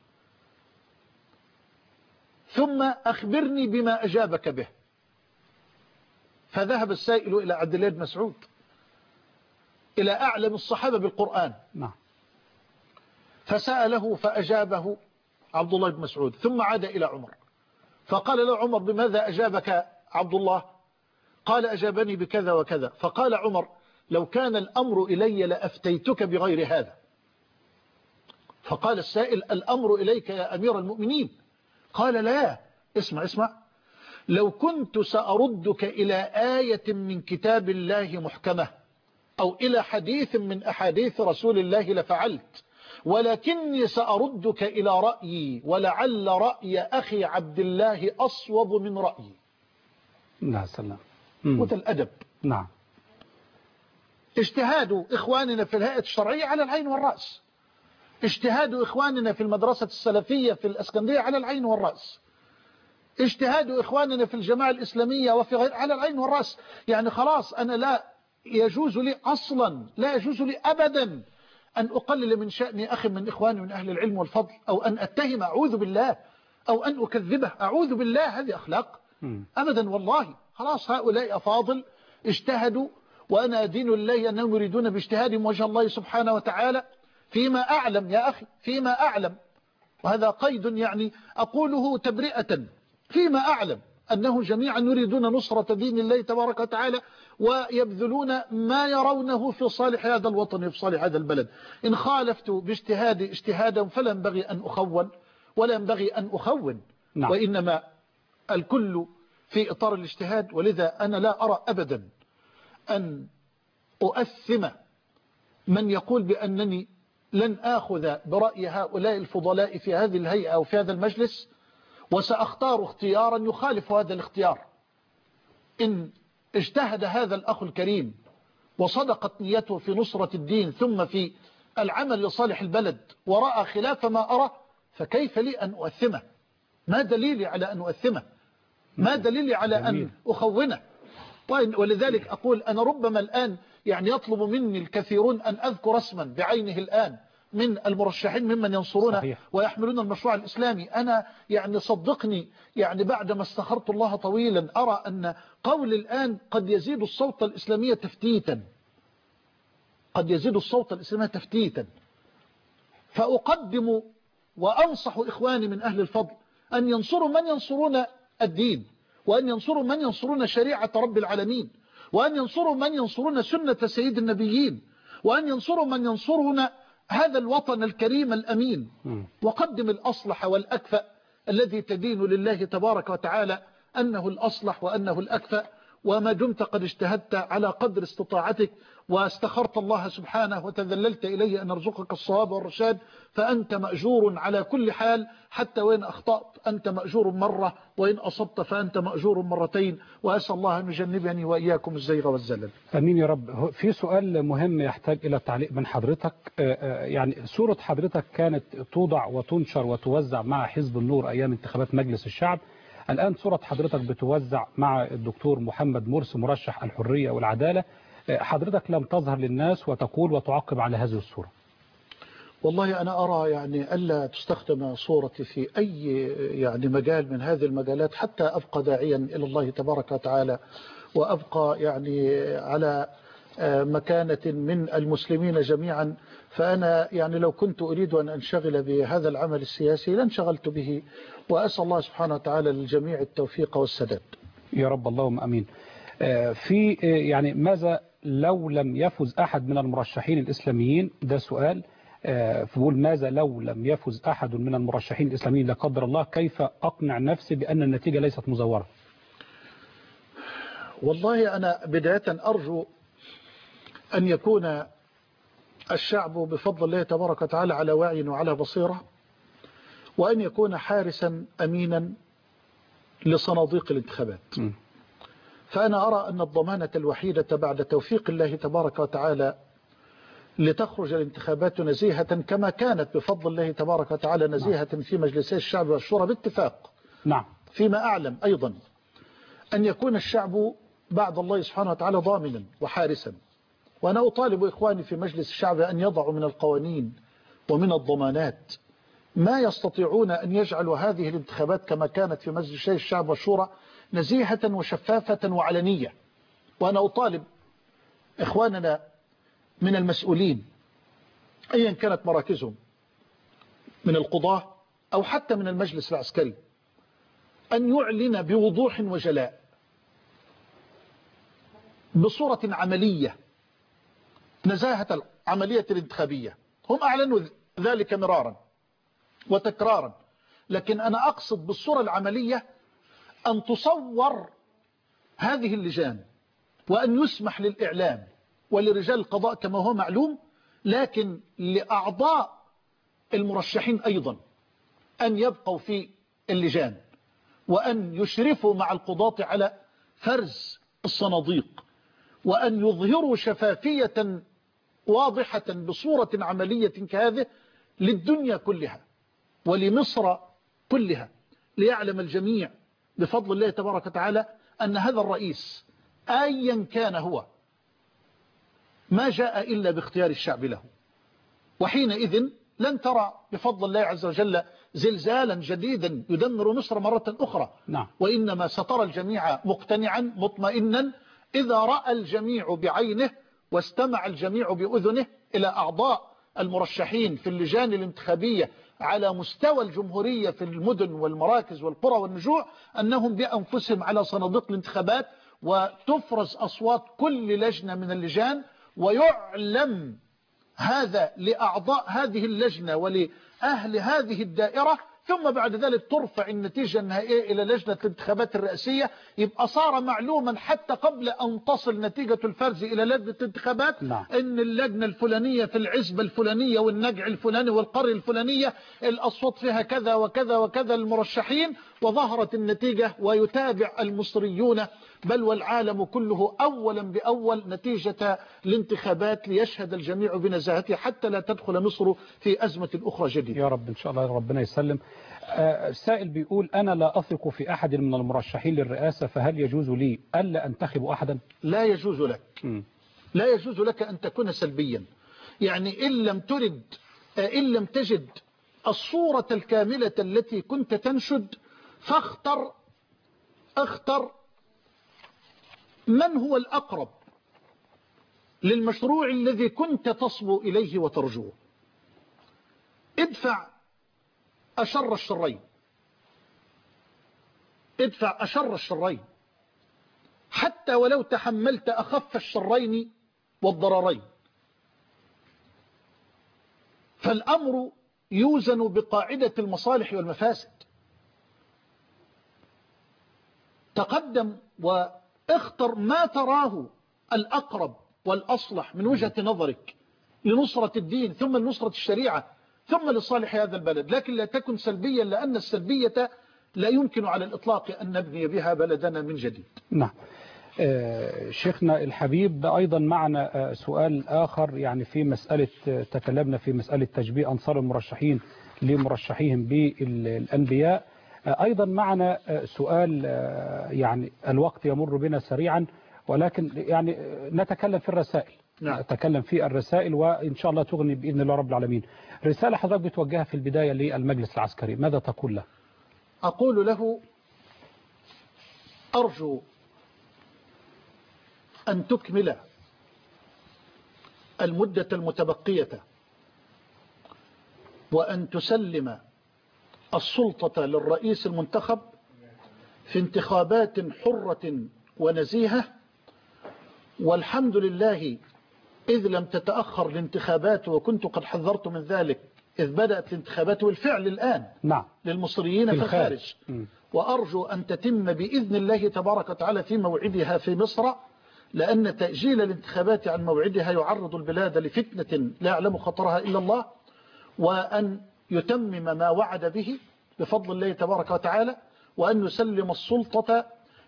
ثم أخبرني بما أجابك به. فذهب السائل إلى عبد الله بن مسعود، إلى أعلم الصحابة بالقرآن، فسأله فأجابه عبد الله بن مسعود، ثم عاد إلى عمر فقال له عمر بماذا أجابك عبد الله؟ قال أجابني بكذا وكذا. فقال عمر لو كان الأمر إلي لأفتيتك بغير هذا. فقال السائل الأمر إليك يا أمير المؤمنين. قال لا، اسمع، لو كنت سأردك إلى آية من كتاب الله محكمة أو إلى حديث من أحاديث رسول الله لفعلت، ولكني سأردك إلى رأيي، ولعل رأي أخي عبد الله أصوب من رأيي. لا سلام. وده الأدب. نعم. اجتهاد إخواننا في الهيئة الشرعية على العين والرأس، اجتهاد إخواننا في المدرسة السلفية في الأسكندرية على العين والرأس، اجتهاد إخواننا في الجماعة الإسلامية وفي غير على العين والرأس. يعني خلاص أنا لا يجوز لي أصلا، لا يجوز لي أبدا أن أقلل من شأن أخي من إخواني من أهل العلم والفضل، أو أن أتهم أعوذ بالله، أو أن أكذبه أعوذ بالله. هذه أخلاق أبدا والله. خلاص هؤلاء أفاضل اجتهدوا، وأنا أدين الله أنهم يريدون باجتهادهم وجه الله سبحانه وتعالى فيما أعلم يا أخي، فيما أعلم، وهذا قيد يعني أقوله تبرئة، فيما أعلم أنهم جميعا يريدون نصرة دين الله تبارك وتعالى، ويبذلون ما يرونه في صالح هذا الوطن وفي صالح هذا البلد. إن خالفت باجتهادي اجتهادا فلا ينبغي أن أخون ولا ينبغي أن أخون. نعم. وإنما الكل في إطار الاجتهاد. ولذا أنا لا أرى أبدا أن أؤثم من يقول بأنني لن آخذ برأي هؤلاء الفضلاء في هذه الهيئة أو في هذا المجلس، وسأختار اختيارا يخالف هذا الاختيار. إن اجتهد هذا الأخ الكريم وصدقت نيته في نصرة الدين ثم في العمل لصالح البلد ورأى خلاف ما أرى، فكيف لي أن أؤثمه؟ ما دليلي على أن أؤثمه؟ ما دليلي على أن أخونه؟ ولذلك أقول أنا ربما الآن يعني يطلب مني الكثيرون أن أذكر اسما بعينه الآن من المرشحين ممن ينصرون ويحملون المشروع الإسلامي. أنا يعني صدقني يعني بعدما استخرت الله طويلا أرى أن قول الآن قد يزيد الصوت الإسلامية تفتيتا، قد يزيد الصوت الإسلامية تفتيتا. فأقدم وأنصح إخواني من أهل الفضل أن ينصروا من ينصرون الدين، وأن ينصروا من ينصرون شريعة رب العالمين، وأن ينصروا من ينصرون سنة سيد النبيين، وأن ينصروا من ينصرون هذا الوطن الكريم الأمين. وقدم الأصلح والأكفأ الذي تدين لله تبارك وتعالى أنه الأصلح وأنه الأكفأ. وما دمت قد اجتهدت على قدر استطاعتك واستخرت الله سبحانه وتذللت إليه أن أرزقك الصواب والرشاد، فأنت مأجور على كل حال، حتى وإن أخطأت أنت مأجور مرة، وإن أصبت فأنت مأجور مرتين. وأسأل الله أن يجنبني وإياكم الزيغ والزلل. أمين يا رب. في سؤال مهم يحتاج إلى تعليق من حضرتك. يعني صورة حضرتك كانت توضع وتنشر وتوزع مع حزب النور أيام انتخابات مجلس الشعب، الآن صورة حضرتك بتوزع مع الدكتور محمد مرسي مرشح الحرية والعدالة. حضرتك لم تظهر للناس وتقول وتعقب على هذه الصورة. والله أنا أرى يعني ألا تستخدم صورتي في أي يعني مجال من هذه المجالات حتى أبقى داعيا إلى الله تبارك وتعالى، وأبقى يعني على مكانة من المسلمين جميعا. فأنا يعني لو كنت أريد أن أنشغل بهذا العمل السياسي لانشغلت به، وأسأل الله سبحانه وتعالى للجميع التوفيق والسداد. يا رب اللهم أمين. في يعني ماذا لو لم يفز أحد من المرشحين الإسلاميين؟ ده سؤال. فبقول ماذا لو لم يفز أحد من المرشحين الإسلاميين لا قدر الله، كيف أقنع نفسي بأن النتيجة ليست مزورة؟ والله أنا بداية أرجو أن يكون الشعب بفضل الله تبارك وتعالى على وعي وعلى بصيرة، وأن يكون حارسا أمينا لصناديق الانتخابات. فأنا أرى أن الضمانة الوحيدة بعد توفيق الله تبارك وتعالى لتخرج الانتخابات نزيهة كما كانت بفضل الله تبارك وتعالى نزيهة في مجلسي الشعب والشورى باتفاق. نعم. فيما أعلم أيضا أن يكون الشعب بعد الله سبحانه وتعالى ضامنا وحارسا. وأنا أطالب إخواني في مجلس الشعب أن يضعوا من القوانين ومن الضمانات ما يستطيعون أن يجعلوا هذه الانتخابات كما كانت في مجلس الشعب والشورى نزيهة وشفافة وعلنية. وأنا أطالب إخواننا من المسؤولين أيا كانت مراكزهم من القضاة أو حتى من المجلس العسكري أن يعلن بوضوح وجلاء بصورة عملية نزاهة العملية الانتخابية. هم أعلنوا ذلك مرارا وتكرارا، لكن أنا أقصد بالصورة العملية أن تصور هذه اللجان، وأن يسمح للإعلام ولرجال القضاء كما هو معلوم، لكن لأعضاء المرشحين أيضا أن يبقوا في اللجان وأن يشرفوا مع القضاة على فرز الصناديق، وأن يظهروا شفافية واضحة بصورة عملية كهذه للدنيا كلها ولمصر كلها، ليعلم الجميع بفضل الله تبارك وتعالى أن هذا الرئيس أيا كان هو ما جاء إلا باختيار الشعب له. وحينئذ لن ترى بفضل الله عز وجل زلزالا جديدا يدمر مصر مرة أخرى. نعم. وإنما سترى الجميع مقتنعا مطمئنا إذا رأى الجميع بعينه واستمع الجميع بأذنه إلى أعضاء المرشحين في اللجان الانتخابية على مستوى الجمهورية في المدن والمراكز والقرى والنجوع أنهم بأنفسهم على صناديق الانتخابات، وتفرز أصوات كل لجنة من اللجان، ويعلم هذا لأعضاء هذه اللجنة ولأهل هذه الدائرة، ثم بعد ذلك ترفع النتيجة النهائية إلى لجنة الانتخابات الرئاسية. يبقى صار معلوما حتى قبل أن تصل نتيجة الفرز إلى لجنة الانتخابات أن اللجنة الفلانية في العزبة الفلانية والنجع الفلاني والقرية الفلانية الأصوات فيها كذا وكذا وكذا المرشحين، وظهرت النتيجة ويتابع المصريون بل والعالم كله أولا بأول نتيجة الانتخابات ليشهد الجميع بنزاهته حتى لا تدخل مصر في أزمة أخرى جديدة. يا رب إن شاء الله ربنا يسلم. السائل بيقول أنا لا أثق في أحد من المرشحين للرئاسة، فهل يجوز لي ألا أنتخب أحدا؟ لا يجوز لك. لا يجوز لك أن تكون سلبيا. يعني إن لم تجد الصورة الكاملة التي كنت تنشد اختر من هو الأقرب للمشروع الذي كنت تصبو إليه وترجوه. ادفع أشر الشرين حتى ولو تحملت أخف الشرين والضررين. فالأمر يوزن بقاعدة المصالح والمفاسد. تقدم واختر ما تراه الأقرب والأصلح من وجهة نظرك لنصرة الدين ثم لنصرة الشريعة ثم لصالح هذا البلد، لكن لا تكن سلبيا، لأن السلبية لا يمكن على الإطلاق أن نبني بها بلدنا من جديد. نعم. شيخنا الحبيب أيضا معنا سؤال آخر، يعني في مسألة تكلمنا في مسألة تشبيه أنصار المرشحين لمرشحيهم بالأنبياء. أيضا معنا سؤال، يعني الوقت يمر بنا سريعا ولكن يعني نتكلم في الرسائل. نتكلم في الرسائل وإن شاء الله تغني بإذن الله رب العالمين. رسالة حضرتك بتوجهها في البداية للمجلس العسكري، ماذا تقول له؟ أقول له أرجو أن تكمل المدة المتبقية وأن تسلم السلطة للرئيس المنتخب في انتخابات حرة ونزيهة، والحمد لله إذ لم تتأخر الانتخابات، وكنت قد حذرت من ذلك إذ بدأت الانتخابات بالفعل الآن للمصريين في الخارج، وأرجو أن تتم بإذن الله تبارك وتعالى في موعدها في مصر، لأن تأجيل الانتخابات عن موعدها يعرض البلاد لفتنة لا يعلم خطرها إلا الله، وأن يتمم ما وعد به بفضل الله تبارك وتعالى، وأن يسلم السلطة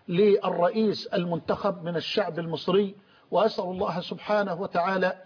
للرئيس المنتخب من الشعب المصري. وأسأل الله سبحانه وتعالى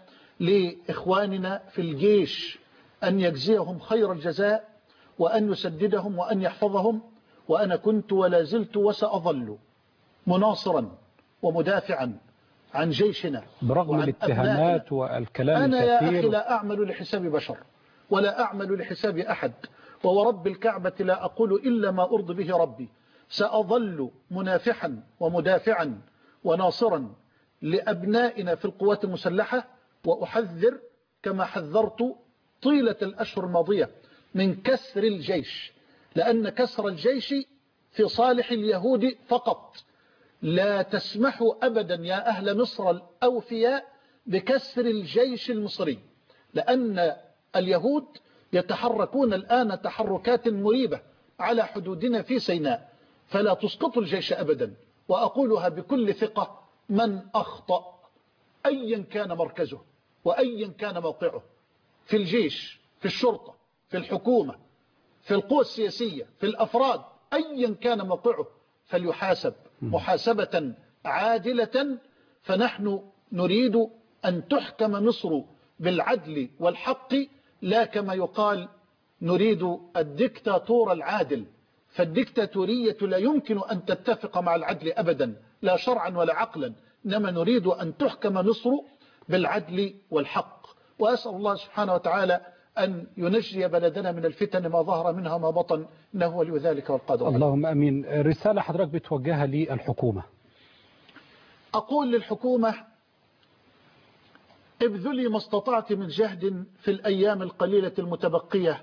لإخواننا في الجيش أن يجزيهم خير الجزاء وأن يسددهم وأن يحفظهم. وأنا كنت ولا زلت وسأظل مناصرا ومدافعا عن جيشنا برغم الاتهامات والكلام الكثير. أنا الكثير. يا أخي لا أعمل لحساب بشر ولا أعمل لحساب أحد، وورب الكعبة لا أقول إلا ما أرضي به ربي. سأظل منافحا ومدافعا وناصرا لأبنائنا في القوات المسلحة، وأحذر كما حذرت طيلة الأشهر الماضية من كسر الجيش، لأن كسر الجيش في صالح اليهود فقط. لا تسمحوا أبدا يا أهل مصر الأوفياء بكسر الجيش المصري، لأن اليهود يتحركون الآن تحركات مريبة على حدودنا في سيناء، فلا تسقطوا الجيش أبدا. وأقولها بكل ثقة: من أخطأ أيا كان مركزه وأيا كان موقعه في الجيش، في الشرطة، في الحكومة، في القوى السياسية، في الأفراد، أيا كان موقعه فليحاسب محاسبة عادلة. فنحن نريد أن تحكم مصر بالعدل والحق، لا كما يقال نريد الدكتاتور العادل، فالدكتاتورية لا يمكن أن تتفق مع العدل أبدا، لا شرعا ولا عقلا، إنما نريد أن تحكم مصر بالعدل والحق. وأسأل الله سبحانه وتعالى أن ينجي بلدنا من الفتن ما ظهر منها ما بطن، إنه ولي ذلك والقادر عليه. اللهم أمين. رسالة حضرتك بتوجهها للحكومة. أقول للحكومة: ابذلي ما استطعت من جهد في الأيام القليلة المتبقية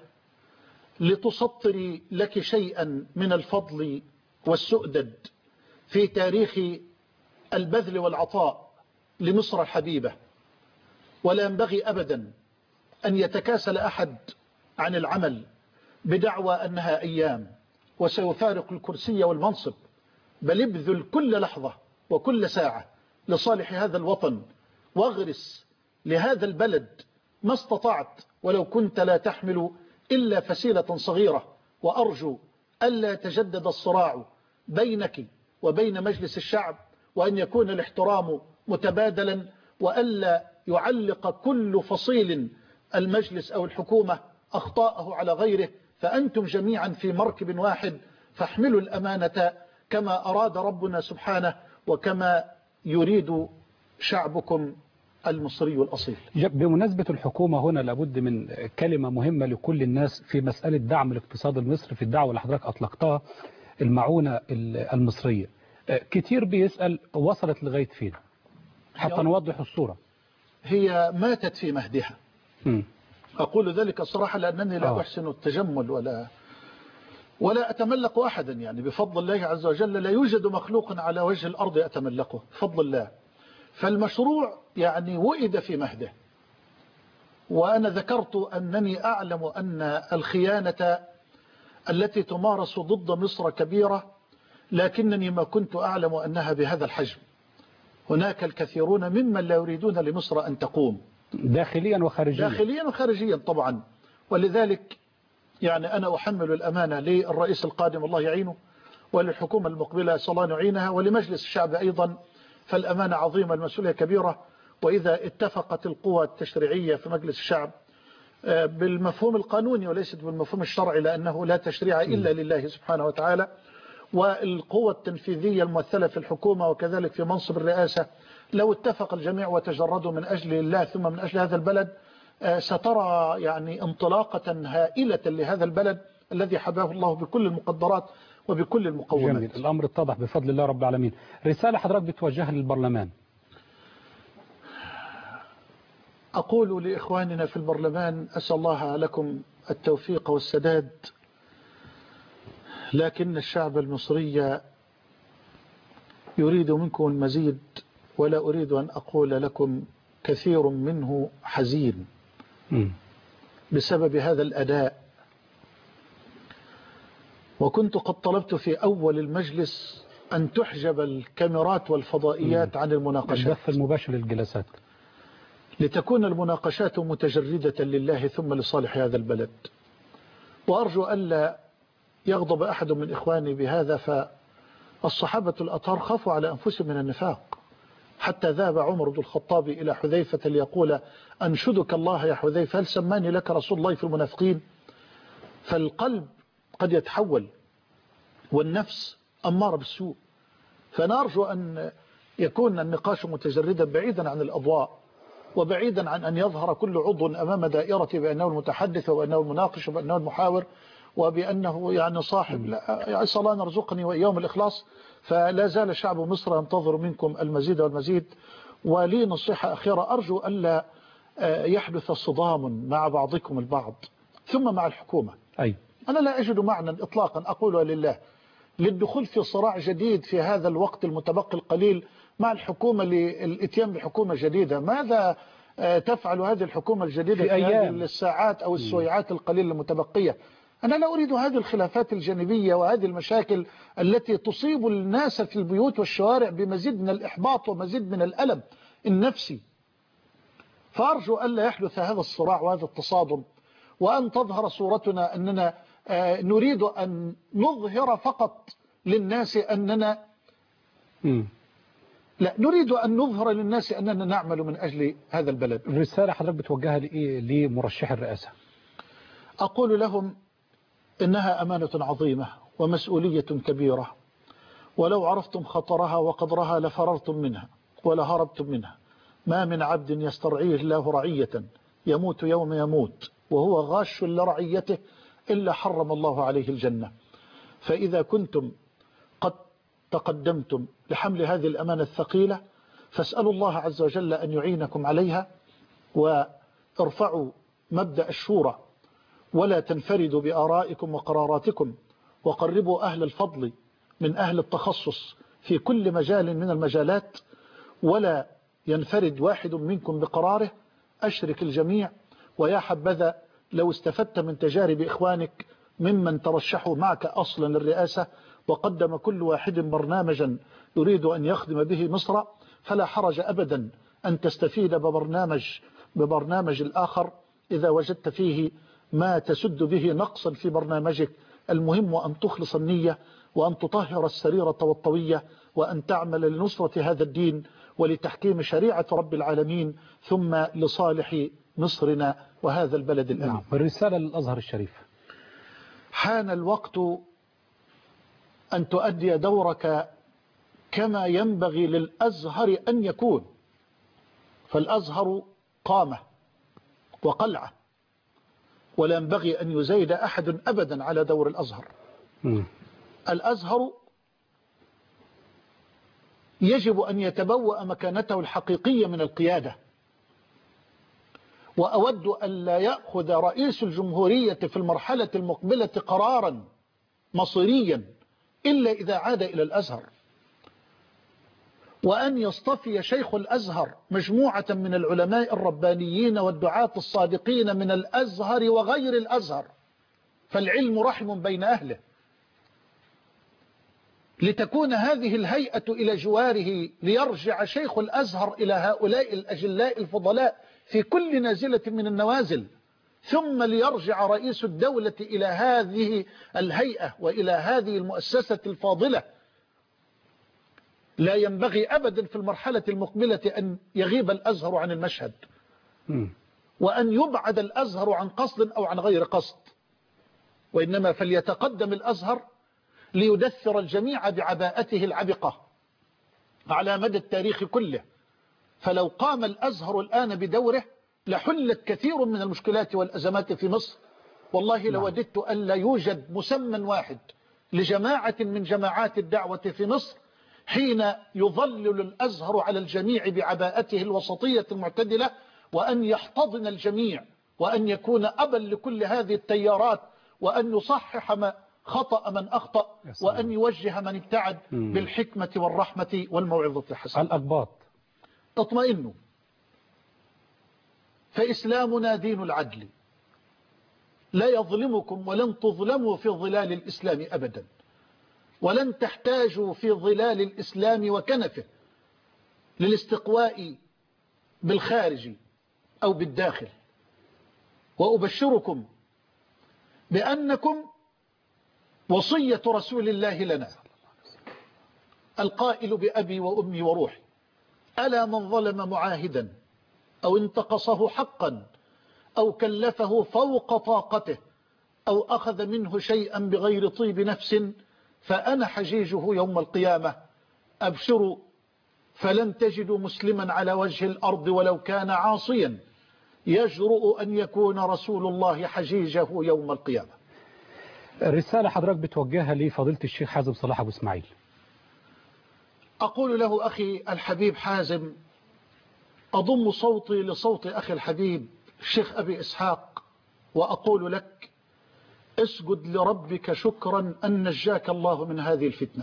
لتسطري لك شيئا من الفضل والسؤدد في تاريخ البذل والعطاء لمصر الحبيبة. ولا ينبغي أبدا أن يتكاسل أحد عن العمل بدعوى أنها أيام وسيفارق الكرسي والمنصب، بل ابذل كل لحظة وكل ساعة لصالح هذا الوطن، واغرس لهذا البلد ما استطعت، ولو كنت لا تحمل إلا فسيلة صغيرة. وأرجو ألا يتجدد الصراع بينك وبين مجلس الشعب، وأن يكون الاحترام متبادلا، وألا يعلق كل فصيل المجلس أو الحكومة أخطاءه على غيره، فأنتم جميعا في مركب واحد، فاحملوا الأمانة كما أراد ربنا سبحانه وكما يريد شعبكم المصري الأصيل. بمناسبة الحكومة هنا لابد من كلمة مهمة لكل الناس في مسألة دعم الاقتصاد المصري، في الدعوة اللي حضرتك أطلقتها المعونة المصرية. كتير بيسأل وصلت لغاية فين حتى نوضح الصورة. هي ماتت في مهدها. أقول ذلك الصراحة لأنني لا أحسن التجمل ولا أتملق أحدا، يعني بفضل الله عز وجل لا يوجد مخلوق على وجه الأرض أتملقه بفضل الله. فالمشروع يعني وئد في مهده، وأنا ذكرت أنني أعلم أن الخيانة التي تمارس ضد مصر كبيرة، لكنني ما كنت أعلم أنها بهذا الحجم. هناك الكثيرون ممن لا يريدون لمصر أن تقوم داخليا وخارجيا. داخليا وخارجيا طبعا. ولذلك يعني أنا أحمل الأمانة للرئيس القادم الله يعينه، وللحكومة المقبلة صلى الله يعينها، ولمجلس الشعب أيضا، فالأمانة عظيمة، المسؤولية كبيرة. وإذا اتفقت القوى التشريعية في مجلس الشعب بالمفهوم القانوني وليست بالمفهوم الشرعي، لأنه لا تشريع إلا لله سبحانه وتعالى، والقوة التنفيذية الممثلة في الحكومة وكذلك في منصب الرئاسة، لو اتفق الجميع وتجردوا من أجل الله ثم من أجل هذا البلد، سترى يعني انطلاقة هائلة لهذا البلد الذي حباه الله بكل المقدرات وبكل المقومات. جميل. الأمر اتضح بفضل الله رب العالمين. رسالة حضرتك بتوجهها للبرلمان. أقول لإخواننا في البرلمان: أسأل الله لكم التوفيق والسداد، لكن الشعب المصري يريد منكم المزيد، ولا أريد أن أقول لكم كثير منه حزين بسبب هذا الأداء. وكنت قد طلبت في أول المجلس أن تحجب الكاميرات والفضائيات عن المناقشات، البث المباشر للجلسات، لتكون المناقشات متجردة لله ثم لصالح هذا البلد. وأرجو ألا يغضب أحد من إخواني بهذا، فالصحابة الأطهار خافوا على أنفسهم من النفاق، حتى ذهب عمر بن الخطاب إلى حذيفة ليقول: أنشدك الله يا حذيفة، هل سماني لك رسول الله في المنافقين؟ فالقلب قد يتحول والنفس أمارة بالسوء. فأنا أرجو أن يكون النقاش متجردا بعيدا عن الأضواء، وبعيدا عن أن يظهر كل عضو أمام دائرة بأنه المتحدث وبأنه المناقش وبأنه المحاور وبأنه يعني صاحب. لا، أسأل الله أن يرزقني وإياهم الإخلاص. فلا زال شعب مصر ينتظر منكم المزيد والمزيد. ولي نصيحة أخيرة: أرجو ألا يحدث صدام مع بعضكم البعض ثم مع الحكومة. أنا لا أجد معنى إطلاقا، أقولها لله، للدخول في صراع جديد في هذا الوقت المتبقي القليل مع الحكومة للإتيان بحكومة جديدة. ماذا تفعل هذه الحكومة الجديدة في هذه الساعات أو السويعات القليلة المتبقية؟ أنا لا أريد هذه الخلافات الجانبية وهذه المشاكل التي تصيب الناس في البيوت والشوارع بمزيد من الإحباط ومزيد من الألم النفسي. فأرجو ألا يحدث هذا الصراع وهذا التصادم، وأن تظهر صورتنا أننا نريد أن نظهر فقط للناس أننا لا نريد أن نظهر للناس أننا نعمل من أجل هذا البلد. الرسالة حضرتك بتوجهها لمرشح الرئاسة؟ أقول لهم: إنها أمانة عظيمة ومسؤولية كبيرة، ولو عرفتم خطرها وقدرها لفررتم منها ولهربتم منها. ما من عبد يسترعيه الله رعية يموت يوم يموت وهو غاش لرعيته إلا حرم الله عليه الجنة. فإذا كنتم قد تقدمتم لحمل هذه الأمانة الثقيلة، فاسألوا الله عز وجل أن يعينكم عليها، وارفعوا مبدأ الشورى، ولا تنفردوا بآرائكم وقراراتكم، وقربوا أهل الفضل من أهل التخصص في كل مجال من المجالات، ولا ينفرد واحد منكم بقراره، أشرك الجميع. ويا حبذا لو استفدت من تجارب إخوانك ممن ترشحوا معك أصلا للرئاسة، وقدم كل واحد برنامجا يريد أن يخدم به مصر، فلا حرج أبدا أن تستفيد ببرنامج الآخر إذا وجدت فيه ما تسد به نقصا في برنامجك. المهم أن تخلص النية، وأن تطهر السريرة والطوية، وأن تعمل لنصرة هذا الدين ولتحكيم شريعة رب العالمين، ثم لصالح مصرنا وهذا البلد الأمين. نعم. الرسالة للأزهر الشريف: حان الوقت أن تؤدي دورك كما ينبغي للأزهر أن يكون. فالأزهر قامة وقلعة، ولا ينبغي أن يزايد أحد أبدا على دور الأزهر. الأزهر يجب أن يتبوأ مكانته الحقيقية من القيادة. وأود أن لا يأخذ رئيس الجمهورية في المرحلة المقبلة قرارا مصيريا إلا إذا عاد إلى الأزهر، وأن يصطفي شيخ الأزهر مجموعة من العلماء الربانيين والدعاة الصادقين من الأزهر وغير الأزهر، فالعلم رحم بين أهله، لتكون هذه الهيئة إلى جواره، ليرجع شيخ الأزهر إلى هؤلاء الأجلاء الفضلاء في كل نازلة من النوازل، ثم ليرجع رئيس الدولة إلى هذه الهيئة وإلى هذه المؤسسة الفاضلة. لا ينبغي أبدا في المرحلة المقبلة أن يغيب الأزهر عن المشهد، وأن يبعد الأزهر عن قصد أو عن غير قصد، وإنما فليتقدم الأزهر ليدثر الجميع بعباءته العبقة على مدى التاريخ كله. فلو قام الأزهر الآن بدوره لحلت كثير من المشكلات والأزمات في مصر. والله لوددت أن لا يوجد مسمى واحد لجماعة من جماعات الدعوة في مصر حين يظلل الأزهر على الجميع بعباءته الوسطية المعتدلة، وأن يحتضن الجميع، وأن يكون أبا لكل هذه التيارات، وأن يصحح ما خطأ من أخطأ، وأن يوجه من ابتعد بالحكمة والرحمة والموعظة الحسنة. الأقباط اطمئنوا، فإسلامنا دين العدل، لا يظلمكم ولن تظلموا في ظلال الإسلام أبدا، ولن تحتاجوا في ظلال الإسلام وكنفه للاستقواء بالخارج أو بالداخل. وأبشركم بأنكم وصية رسول الله لنا القائل بأبي وأمي وروحي: ألا من ظلم معاهدا أو انتقصه حقا أو كلفه فوق طاقته أو أخذ منه شيئا بغير طيب نفس فأنا حجيجه يوم القيامة. أبشروا، فلن تجدوا مسلما على وجه الأرض ولو كان عاصيا يجرؤ أن يكون رسول الله حجيجه يوم القيامة. الرسالة حضرتك بتوجهها لفضيلة الشيخ حازم صلاح أبو إسماعيل. أقول له: أخي الحبيب حازم، أضم صوتي لصوت أخي الحبيب الشيخ أبي إسحاق، وأقول لك: اسجد لربك شكرا أن نجاك الله من هذه الفتنة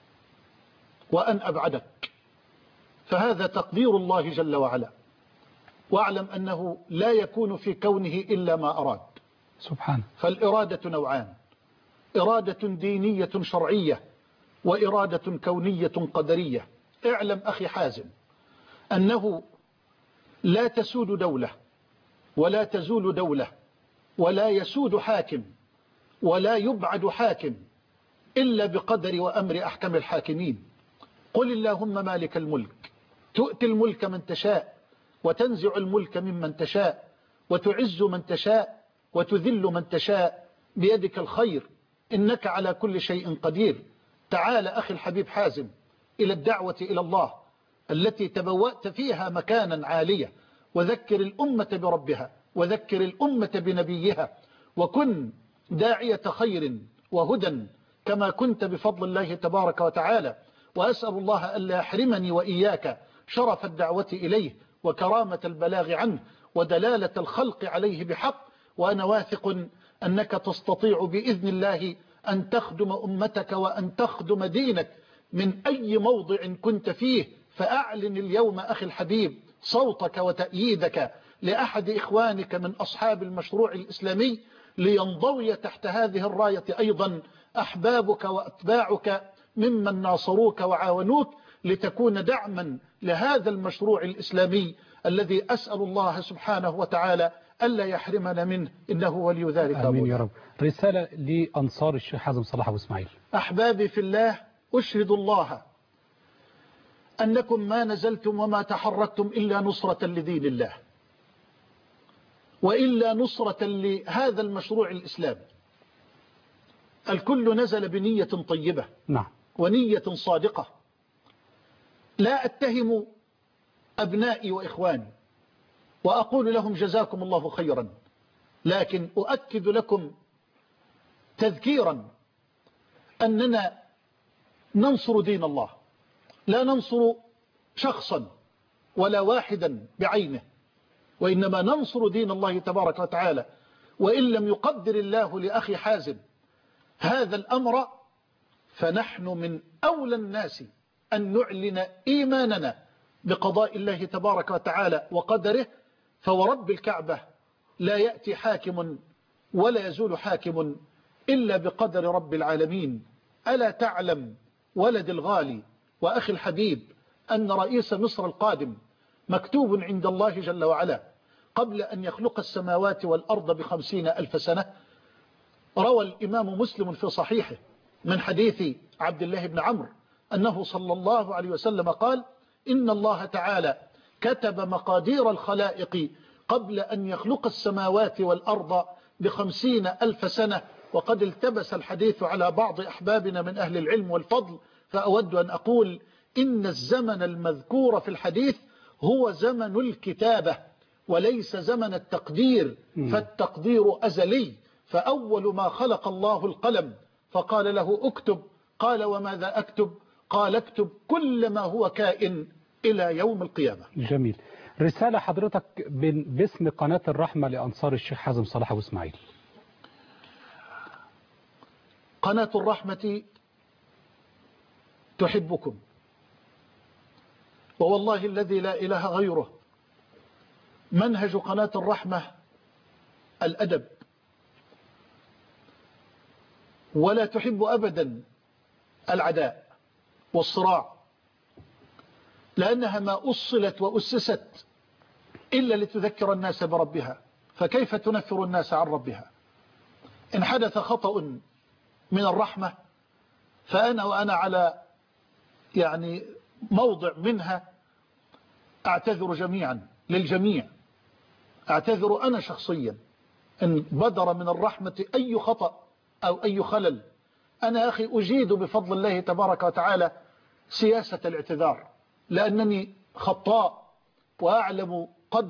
وأن أبعدك، فهذا تقدير الله جل وعلا. واعلم أنه لا يكون في كونه إلا ما أراد سبحانه. فالإرادة نوعان: إرادة دينية شرعية، وإرادة كونية قدرية. اعلم أخي حازم أنه لا تسود دولة ولا تزول دولة ولا يسود حاكم ولا يبعد حاكم إلا بقدر وأمر أحكم الحاكمين. قل اللهم مالك الملك تؤتي الملك من تشاء وتنزع الملك ممن تشاء وتعز من تشاء وتذل من تشاء، بيدك الخير إنك على كل شيء قدير. تعال أخي الحبيب حازم إلى الدعوة إلى الله التي تبوأت فيها مكانا عالية، وذكر الأمة بربها وذكر الأمة بنبيها، وكن داعية خير وهدى كما كنت بفضل الله تبارك وتعالى. وأسأل الله ألا يحرمني وإياك شرف الدعوة إليه وكرامة البلاغ عنه ودلالة الخلق عليه بحق. وأنا واثق أنك تستطيع بإذن الله أن تخدم أمتك وأن تخدم دينك من أي موضع كنت فيه. فأعلن اليوم أخي الحبيب صوتك وتأييدك لأحد إخوانك من أصحاب المشروع الإسلامي لينضوي تحت هذه الراية أيضا أحبابك وأتباعك ممن ناصروك وعاونوك، لتكون دعما لهذا المشروع الإسلامي الذي أسأل الله سبحانه وتعالى ألا يحرمنا منه، إنه ولي ذلك. آمين يا رب. رسالة لأنصار الشيخ حازم صلاح أبو إسماعيل. أحبابي في الله، أشهد الله أنكم ما نزلتم وما تحركتم إلا نصرة لدين الله وإلا نصرة لهذا المشروع الإسلامي. الكل نزل بنية طيبة نعم ونية صادقة. لا أتهم أبنائي وإخواني وأقول لهم جزاكم الله خيرا، لكن أؤكد لكم تذكيرا أننا ننصر دين الله، لا ننصر شخصا ولا واحدا بعينه، وإنما ننصر دين الله تبارك وتعالى. وإن لم يقدر الله لأخي حازم هذا الأمر فنحن من أولى الناس أن نعلن إيماننا بقضاء الله تبارك وتعالى وقدره. فورب الكعبة لا يأتي حاكم ولا يزول حاكم إلا بقدر رب العالمين. ألا تعلم ولد الغالي وأخي الحبيب أن رئيس مصر القادم مكتوب عند الله جل وعلا قبل أن يخلق السماوات والأرض ب50,000 سنة؟ روى الإمام مسلم في صحيحه من حديث عبد الله بن عمرو أنه صلى الله عليه وسلم قال: إن الله تعالى كتب مقادير الخلائق قبل أن يخلق السماوات والأرض ب50,000 سنة، وقد التبس الحديث على بعض أحبابنا من أهل العلم والفضل، فأود أن أقول إن الزمن المذكور في الحديث هو زمن الكتابة وليس زمن التقدير، فالتقدير أزلي. فأول ما خلق الله القلم فقال له اكتب، قال وماذا أكتب؟ قال اكتب كل ما هو كائن إلى يوم القيامة. جميل. رسالة حضرتك باسم قناة الرحمة لأنصار الشيخ حازم صلاح أبو إسماعيل. قناة الرحمة تحبكم، ووالله الذي لا إله غيره منهج قناة الرحمة الأدب، ولا تحب أبدا العداء والصراع، لأنها ما أصلت وأسست إلا لتذكر الناس بربها، فكيف تنفر الناس عن ربها؟ إن حدث خطأ من الرحمة وأنا على موضع منها أعتذر جميعا للجميع، أعتذر أنا شخصيا إن بدر من الرحمة أي خطأ أو أي خلل. أنا أخي أجيد بفضل الله تبارك وتعالى سياسة الاعتذار، لأنني خطاء وأعلم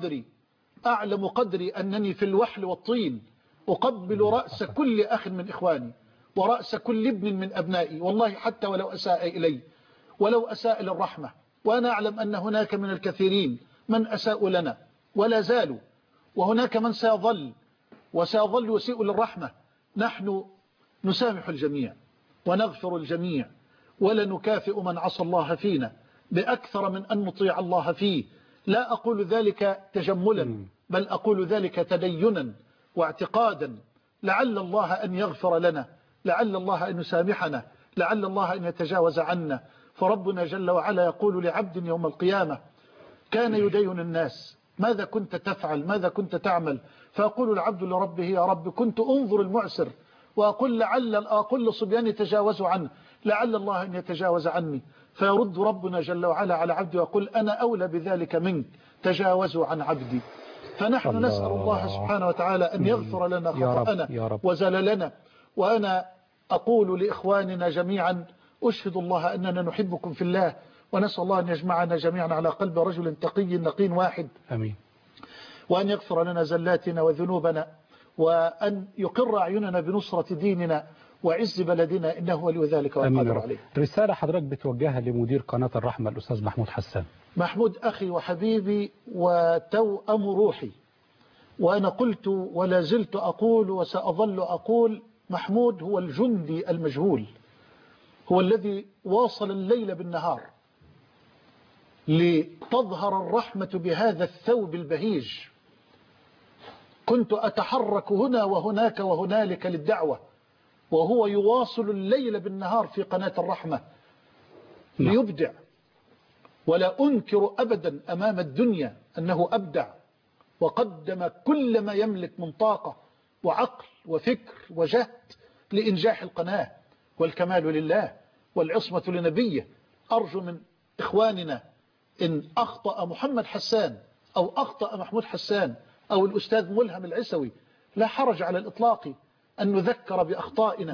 قدري أنني في الوحل والطين أقبل رأس كل أخ من إخواني ورأس كل ابن من أبنائي، والله حتى ولو أساء إلي، ولو أساء للرحمة، وأنا أعلم أن هناك من الكثيرين من أساءوا لنا ولا زالوا، وهناك من سيظل يسيء للرحمة. نحن نسامح الجميع ونغفر الجميع، ولا نكافئ من عصى الله فينا بأكثر من أن نطيع الله فيه. لا أقول ذلك تجملا، بل أقول ذلك تدينا واعتقادا، لعل الله أن يغفر لنا، لعل الله أن يسامحنا، لعل الله أن يتجاوز عنا. فربنا جل وعلا يقول لعبد يوم القيامة كان يدين الناس ماذا كنت تفعل، ماذا كنت تعمل؟ فيقول العبد لربه يا رب كنت أنظر المعسر وأقول لصبياني تجاوزوا عنه، لعل الله أن يتجاوز عني. فيرد ربنا جل وعلا على عبده ويقول أنا أولى بذلك منك، تجاوزوا عن عبدي. فنحن نسأل الله سبحانه وتعالى أن يغفر لنا خطأنا وزللنا. وأنا أقول لإخواننا جميعا أشهد الله أننا نحبكم في الله، ونسأل الله أن يجمعنا جميعا على قلب رجل تقي نقي واحد، أمين. وأن يغفر لنا زلاتنا وذنوبنا، وأن يقر أعيننا بنصرة ديننا وعز بلدنا، إنه ولي ذلك والقادر عليه. رسالة حضرتك بتوجهها لمدير قناة الرحمة الأستاذ محمود حسان. محمود أخي وحبيبي وتوأم روحي، وأنا قلت ولا زلت أقول وسأظل أقول محمود هو الجندي المجهول، هو الذي واصل الليل بالنهار لتظهر الرحمة بهذا الثوب البهيج. كنت أتحرك هنا وهناك وهنالك للدعوة، وهو يواصل الليل بالنهار في قناة الرحمة ليبدع. ولا أنكر أبدا أمام الدنيا أنه أبدع وقدم كل ما يملك من طاقة وعقل وفكر وجهد لإنجاح القناة، والكمال لله والعصمة لنبيه. أرجو من إخواننا إن أخطأ محمد حسان أو أخطأ محمود حسان أو الأستاذ ملهم العسوي لا حرج على الإطلاق أن نذكر بأخطائنا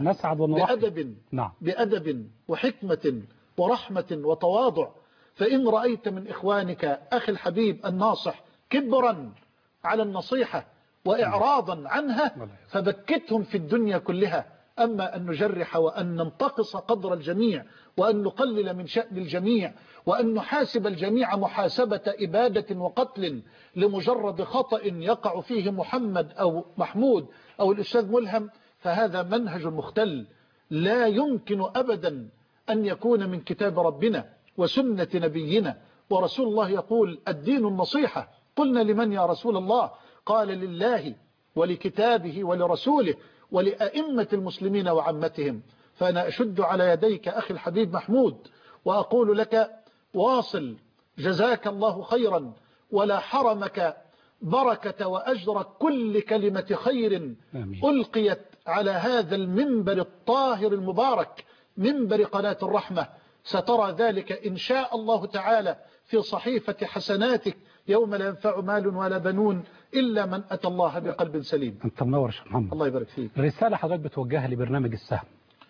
بأدب وحكمة ورحمة وتواضع. فإن رأيت من إخوانك أخي الحبيب الناصح كبرا على النصيحة وإعراضا عنها فبكتهم في الدنيا كلها. أما أن نجرح وأن ننتقص قدر الجميع وأن نقلل من شأن الجميع وأن نحاسب الجميع محاسبة إبادة وقتل لمجرد خطأ يقع فيه محمد أو محمود أو الأستاذ ملهم، فهذا منهج مختل لا يمكن أبدا أن يكون من كتاب ربنا وسنة نبينا. ورسول الله يقول الدين النصيحة. قلنا لمن يا رسول الله؟ قال لله ولكتابه ولرسوله ولأئمة المسلمين وعمتهم. فأنا أشد على يديك أخي الحبيب محمود وأقول لك واصل، جزاك الله خيرا ولا حرمك بركة وأجر كل كلمة خير ألقيت على هذا المنبر الطاهر المبارك، منبر قناة الرحمة. سترى ذلك إن شاء الله تعالى في صحيفة حسناتك يوم لا ينفع مال ولا بنون إلا من أتى الله بقلب سليم. أنت منور يا شيخ محمد. الله يبارك فيك. رسالة حضرتك بتوجهها لبرنامج السهم.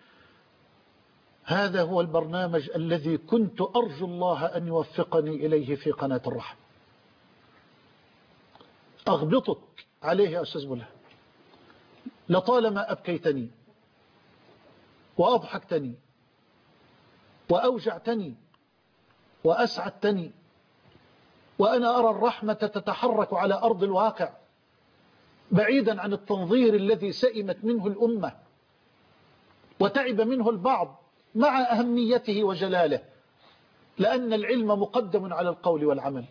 هذا هو البرنامج الذي كنت أرجو الله أن يوفقني إليه في قناة الرحمة. أغبطك عليه يا أستاذ ملا، لطالما أبكيتني وأضحكتني وأوجعتني وأسعدتني، وأنا أرى الرحمة تتحرك على أرض الواقع بعيدا عن التنظير الذي سئمت منه الأمة وتعب منه البعض مع أهميته وجلاله، لأن العلم مقدم على القول والعمل.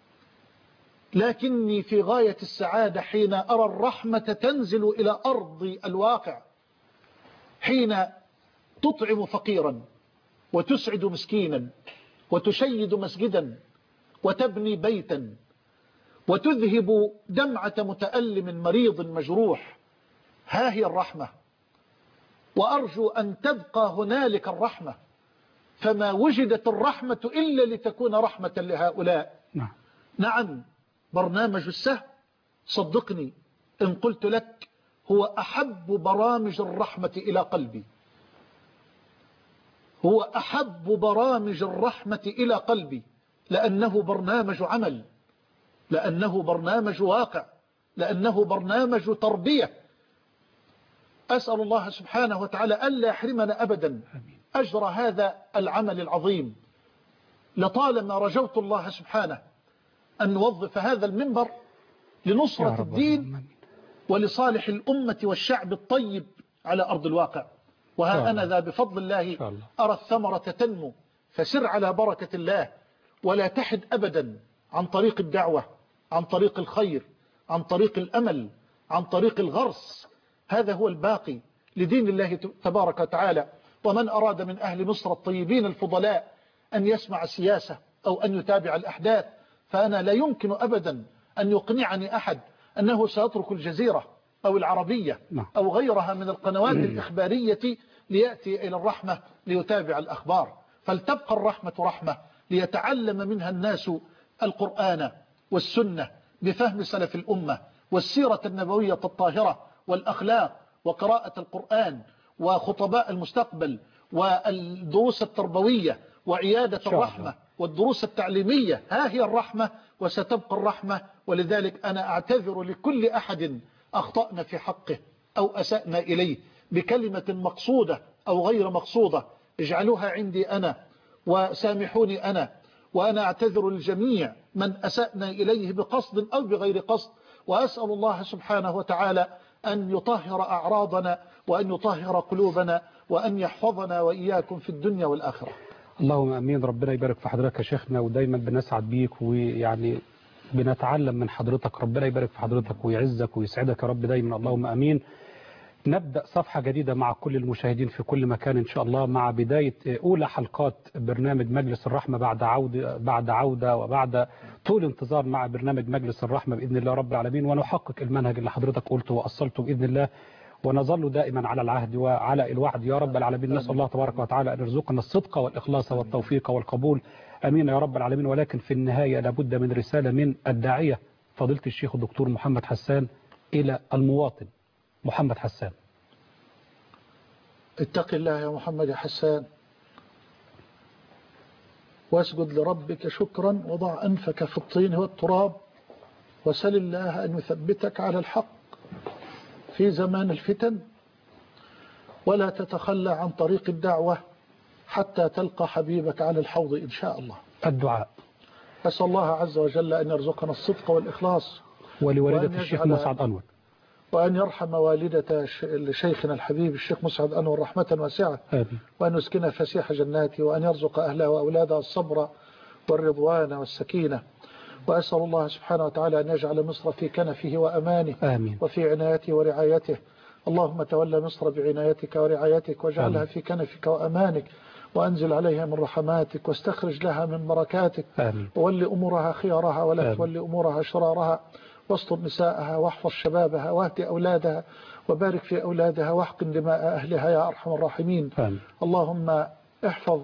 لكني في غاية السعادة حين أرى الرحمة تنزل إلى أرض الواقع، حين تطعم فقيرا وتسعد مسكينا وتشيد مسجدا وتبني بيتا وتذهب دمعة متألم مريض مجروح. ها هي الرحمة، وأرجو أن تبقى هنالك الرحمة، فما وجدت الرحمة إلا لتكون رحمة لهؤلاء. نعم، برنامج السهم صدقني إن قلت لك هو أحب برامج الرحمة إلى قلبي، هو أحب برامج الرحمة إلى قلبي، لأنه برنامج عمل، لأنه برنامج واقع، لأنه برنامج تربية. أسأل الله سبحانه وتعالى ألا يحرمنا أبدا أجر هذا العمل العظيم. لطالما رجوت الله سبحانه أن نوظف هذا المنبر لنصرة الدين ولصالح الأمة والشعب الطيب على أرض الواقع، وها أنا ذا بفضل الله أرى الثمرة تنمو. فسر على بركة الله، ولا تحد أبدا عن طريق الدعوة، عن طريق الخير، عن طريق الأمل، عن طريق الغرس. هذا هو الباقي لدين الله تبارك وتعالى. ومن أراد من أهل مصر الطيبين الفضلاء أن يسمع سياسة أو أن يتابع الأحداث، فأنا لا يمكن أبدا أن يقنعني أحد أنه سيترك الجزيرة أو العربية أو غيرها من القنوات الإخبارية ليأتي إلى الرحمة ليتابع الأخبار. فلتبقى الرحمة رحمة ليتعلم منها الناس القرآن والسنة بفهم سلف الأمة والسيرة النبوية الطاهرة والأخلاق وقراءة القرآن وخطباء المستقبل والدروس التربوية وعيادة الرحمة والدروس التعليمية. ها هي الرحمة وستبقى الرحمة. ولذلك أنا أعتذر لكل أحد أخطأنا في حقه أو أسأنا إليه بكلمة مقصودة أو غير مقصودة، اجعلوها عندي أنا وسامحوني أنا. وأنا أعتذر للجميع من أسأنا إليه بقصد أو بغير قصد، وأسأل الله سبحانه وتعالى أن يطهر أعراضنا وأن يطهر قلوبنا وأن يحفظنا وإياكم في الدنيا والآخرة. اللهم أمين. ربنا يبارك في حضرتك يا شيخنا، ودايما بنسعد بيك ويعني بنتعلم من حضرتك. ربنا يبارك في حضرتك ويعزك ويسعدك يا رب دايما، اللهم أمين. نبدأ صفحة جديدة مع كل المشاهدين في كل مكان إن شاء الله، مع بداية أولى حلقات برنامج مجلس الرحمة بعد عودة وبعد طول انتظار مع برنامج مجلس الرحمة بإذن الله رب العالمين، ونحقق المنهج اللي حضرتك قلته وأصلته بإذن الله، ونظل دائما على العهد وعلى الوعد يا رب العالمين. نسأل الله تبارك وتعالى أن يرزقنا الصدق والإخلاص والتوفيق والقبول، أمين يا رب العالمين. ولكن في النهاية لابد من رسالة من الداعية فضيلة الشيخ الدكتور محمد حسان إلى المواطن. محمد حسان: اتق الله يا محمد يا حسان، واسجد لربك شكرا، وضع أنفك في الطين والتراب، وسل الله أن يثبتك على الحق في زمان الفتن، ولا تتخلى عن طريق الدعوة حتى تلقى حبيبك على الحوض إن شاء الله. الدعاء: أسأل الله عز وجل أن يرزقنا الصدق والإخلاص، ولوالدة الشيخ مسعد أنور، وأن يرحم والدة شيخنا الحبيب الشيخ مسعد أنور رحمة واسعة، وأن يسكنها فسيح جناته، وأن يرزق أهلها وأولادها الصبر والرضوان والسكينة. وأسأل الله سبحانه وتعالى أن يجعل مصر في كنفه وأمانه آمين. وفي عنايته ورعايته. اللهم تولى مصر بعنايتك ورعايتك، واجعلها في كنفك وأمانك، وأنزل عليها من رحماتك، واستخرج لها من بركاتك، وولي أمورها خيارها ولا تولي أمورها شرارها، واستر نساءها، واحفظ شبابها، واهد أولادها، وبارك في أولادها، واحقن دماء أهلها يا أرحم الراحمين. اللهم احفظ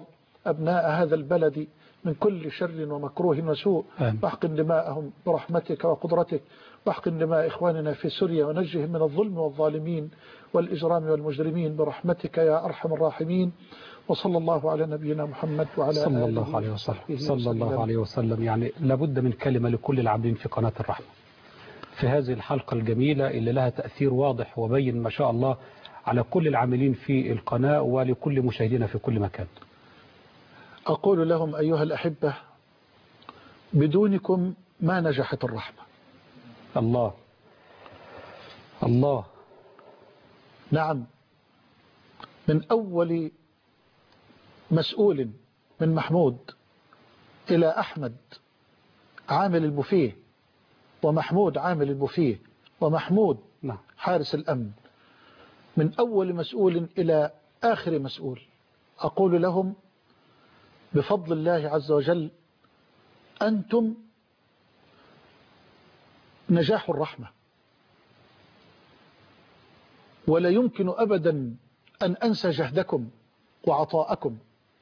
أبناء هذا البلد من كل شر ومكروه وسوء، واحقن دماءهم برحمتك وقدرتك، واحقن دماء إخواننا في سوريا، ونجهم من الظلم والظالمين والإجرام والمجرمين برحمتك يا أرحم الراحمين. وصلى الله على نبينا محمد وعلى صلى الله عليه وسلم. صلى الله عليه وسلم. يعني لابد من كلمة لكل العاملين في قناة الرحمة في هذه الحلقة الجميلة اللي لها تأثير واضح وبين ما شاء الله على كل العاملين في القناة ولكل مشاهدينا في كل مكان. أقول لهم أيها الأحبة، بدونكم ما نجحت الرحمة. الله الله. نعم، من أول مسؤول من محمود إلى أحمد عامل البوفيه، ومحمود عامل البوفيه، ومحمود حارس الأمن، من أول مسؤول إلى آخر مسؤول، أقول لهم بفضل الله عز وجل أنتم نجاح الرحمة، ولا يمكن أبدا أن أنسى جهدكم وعطاءكم.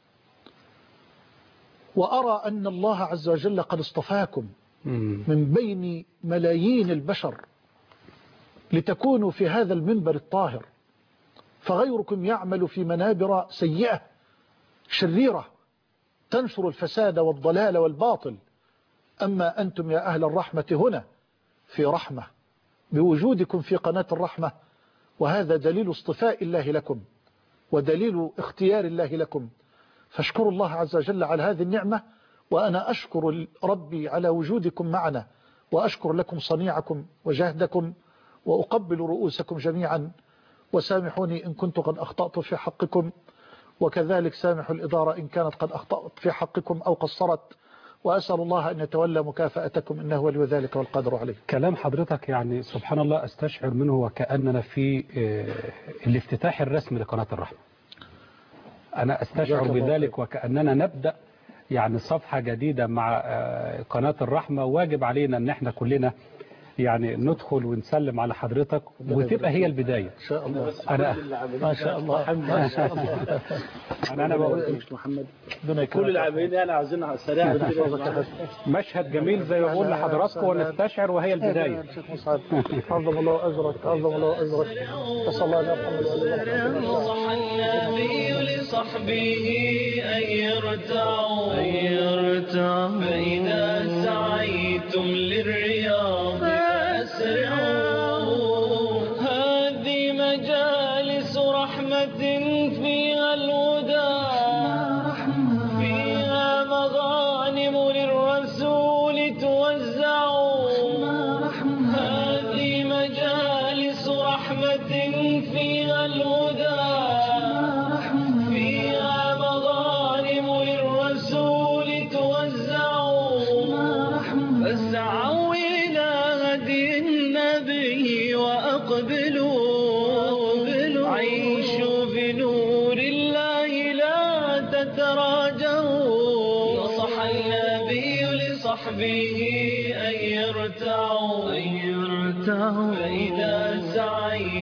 وأرى أن الله عز وجل قد اصطفاكم من بين ملايين البشر لتكونوا في هذا المنبر الطاهر، فغيركم يعمل في منابر سيئة شريرة تنشر الفساد والضلال والباطل، أما أنتم يا أهل الرحمة هنا في رحمة بوجودكم في قناة الرحمة، وهذا دليل اصطفاء الله لكم ودليل اختيار الله لكم، فاشكروا الله عز وجل على هذه النعمة. وأنا أشكر ربي على وجودكم معنا، وأشكر لكم صنيعكم وجهدكم، وأقبل رؤوسكم جميعا، وسامحوني إن كنت قد أخطأت في حقكم، وكذلك سامحوا الإدارة إن كانت قد أخطأت في حقكم أو قصرت، وأسأل الله أن يتولى مكافأتكم إنه ولي ذلك والقادر عليه. كلام حضرتك يعني سبحان الله أستشعر منه وكأننا في الافتتاح الرسمي لقناة الرحمة. أنا أستشعر بذلك وكأننا نبدأ يعني صفحة جديدة مع قناة الرحمة، واجب علينا أن احنا كلنا يعني ندخل ونسلم على حضرتك وتبقى هي البداية إن شاء الله. أنا ما شاء الله ما شاء الله. أنا بقول مش محمد كل العاملين أنا عاوزينها سريعا كده. مشهد جميل زي ما بقول لحضراتكم ونستشعر وهي البداية. عظم الله أجرك، عظم الله أجرك. وصلى الله على محمد. نصح النبي لصحبه أن يرتعوا فإذا سعيتم للرياض فأسرعوا. هذه مجالس رحمة فيها الهدى، فيها مغانم للرسول توزعوا. هذه مجالس رحمة فيها الهدى، فيها مغانم للرسول توزعوا. فاسعوا إلى هدي النبي وأقبلوا، عيشوا بنور الله لا تتراجعوا. نصح النبي لصحبه أن يرتعوا فإذا سعيتم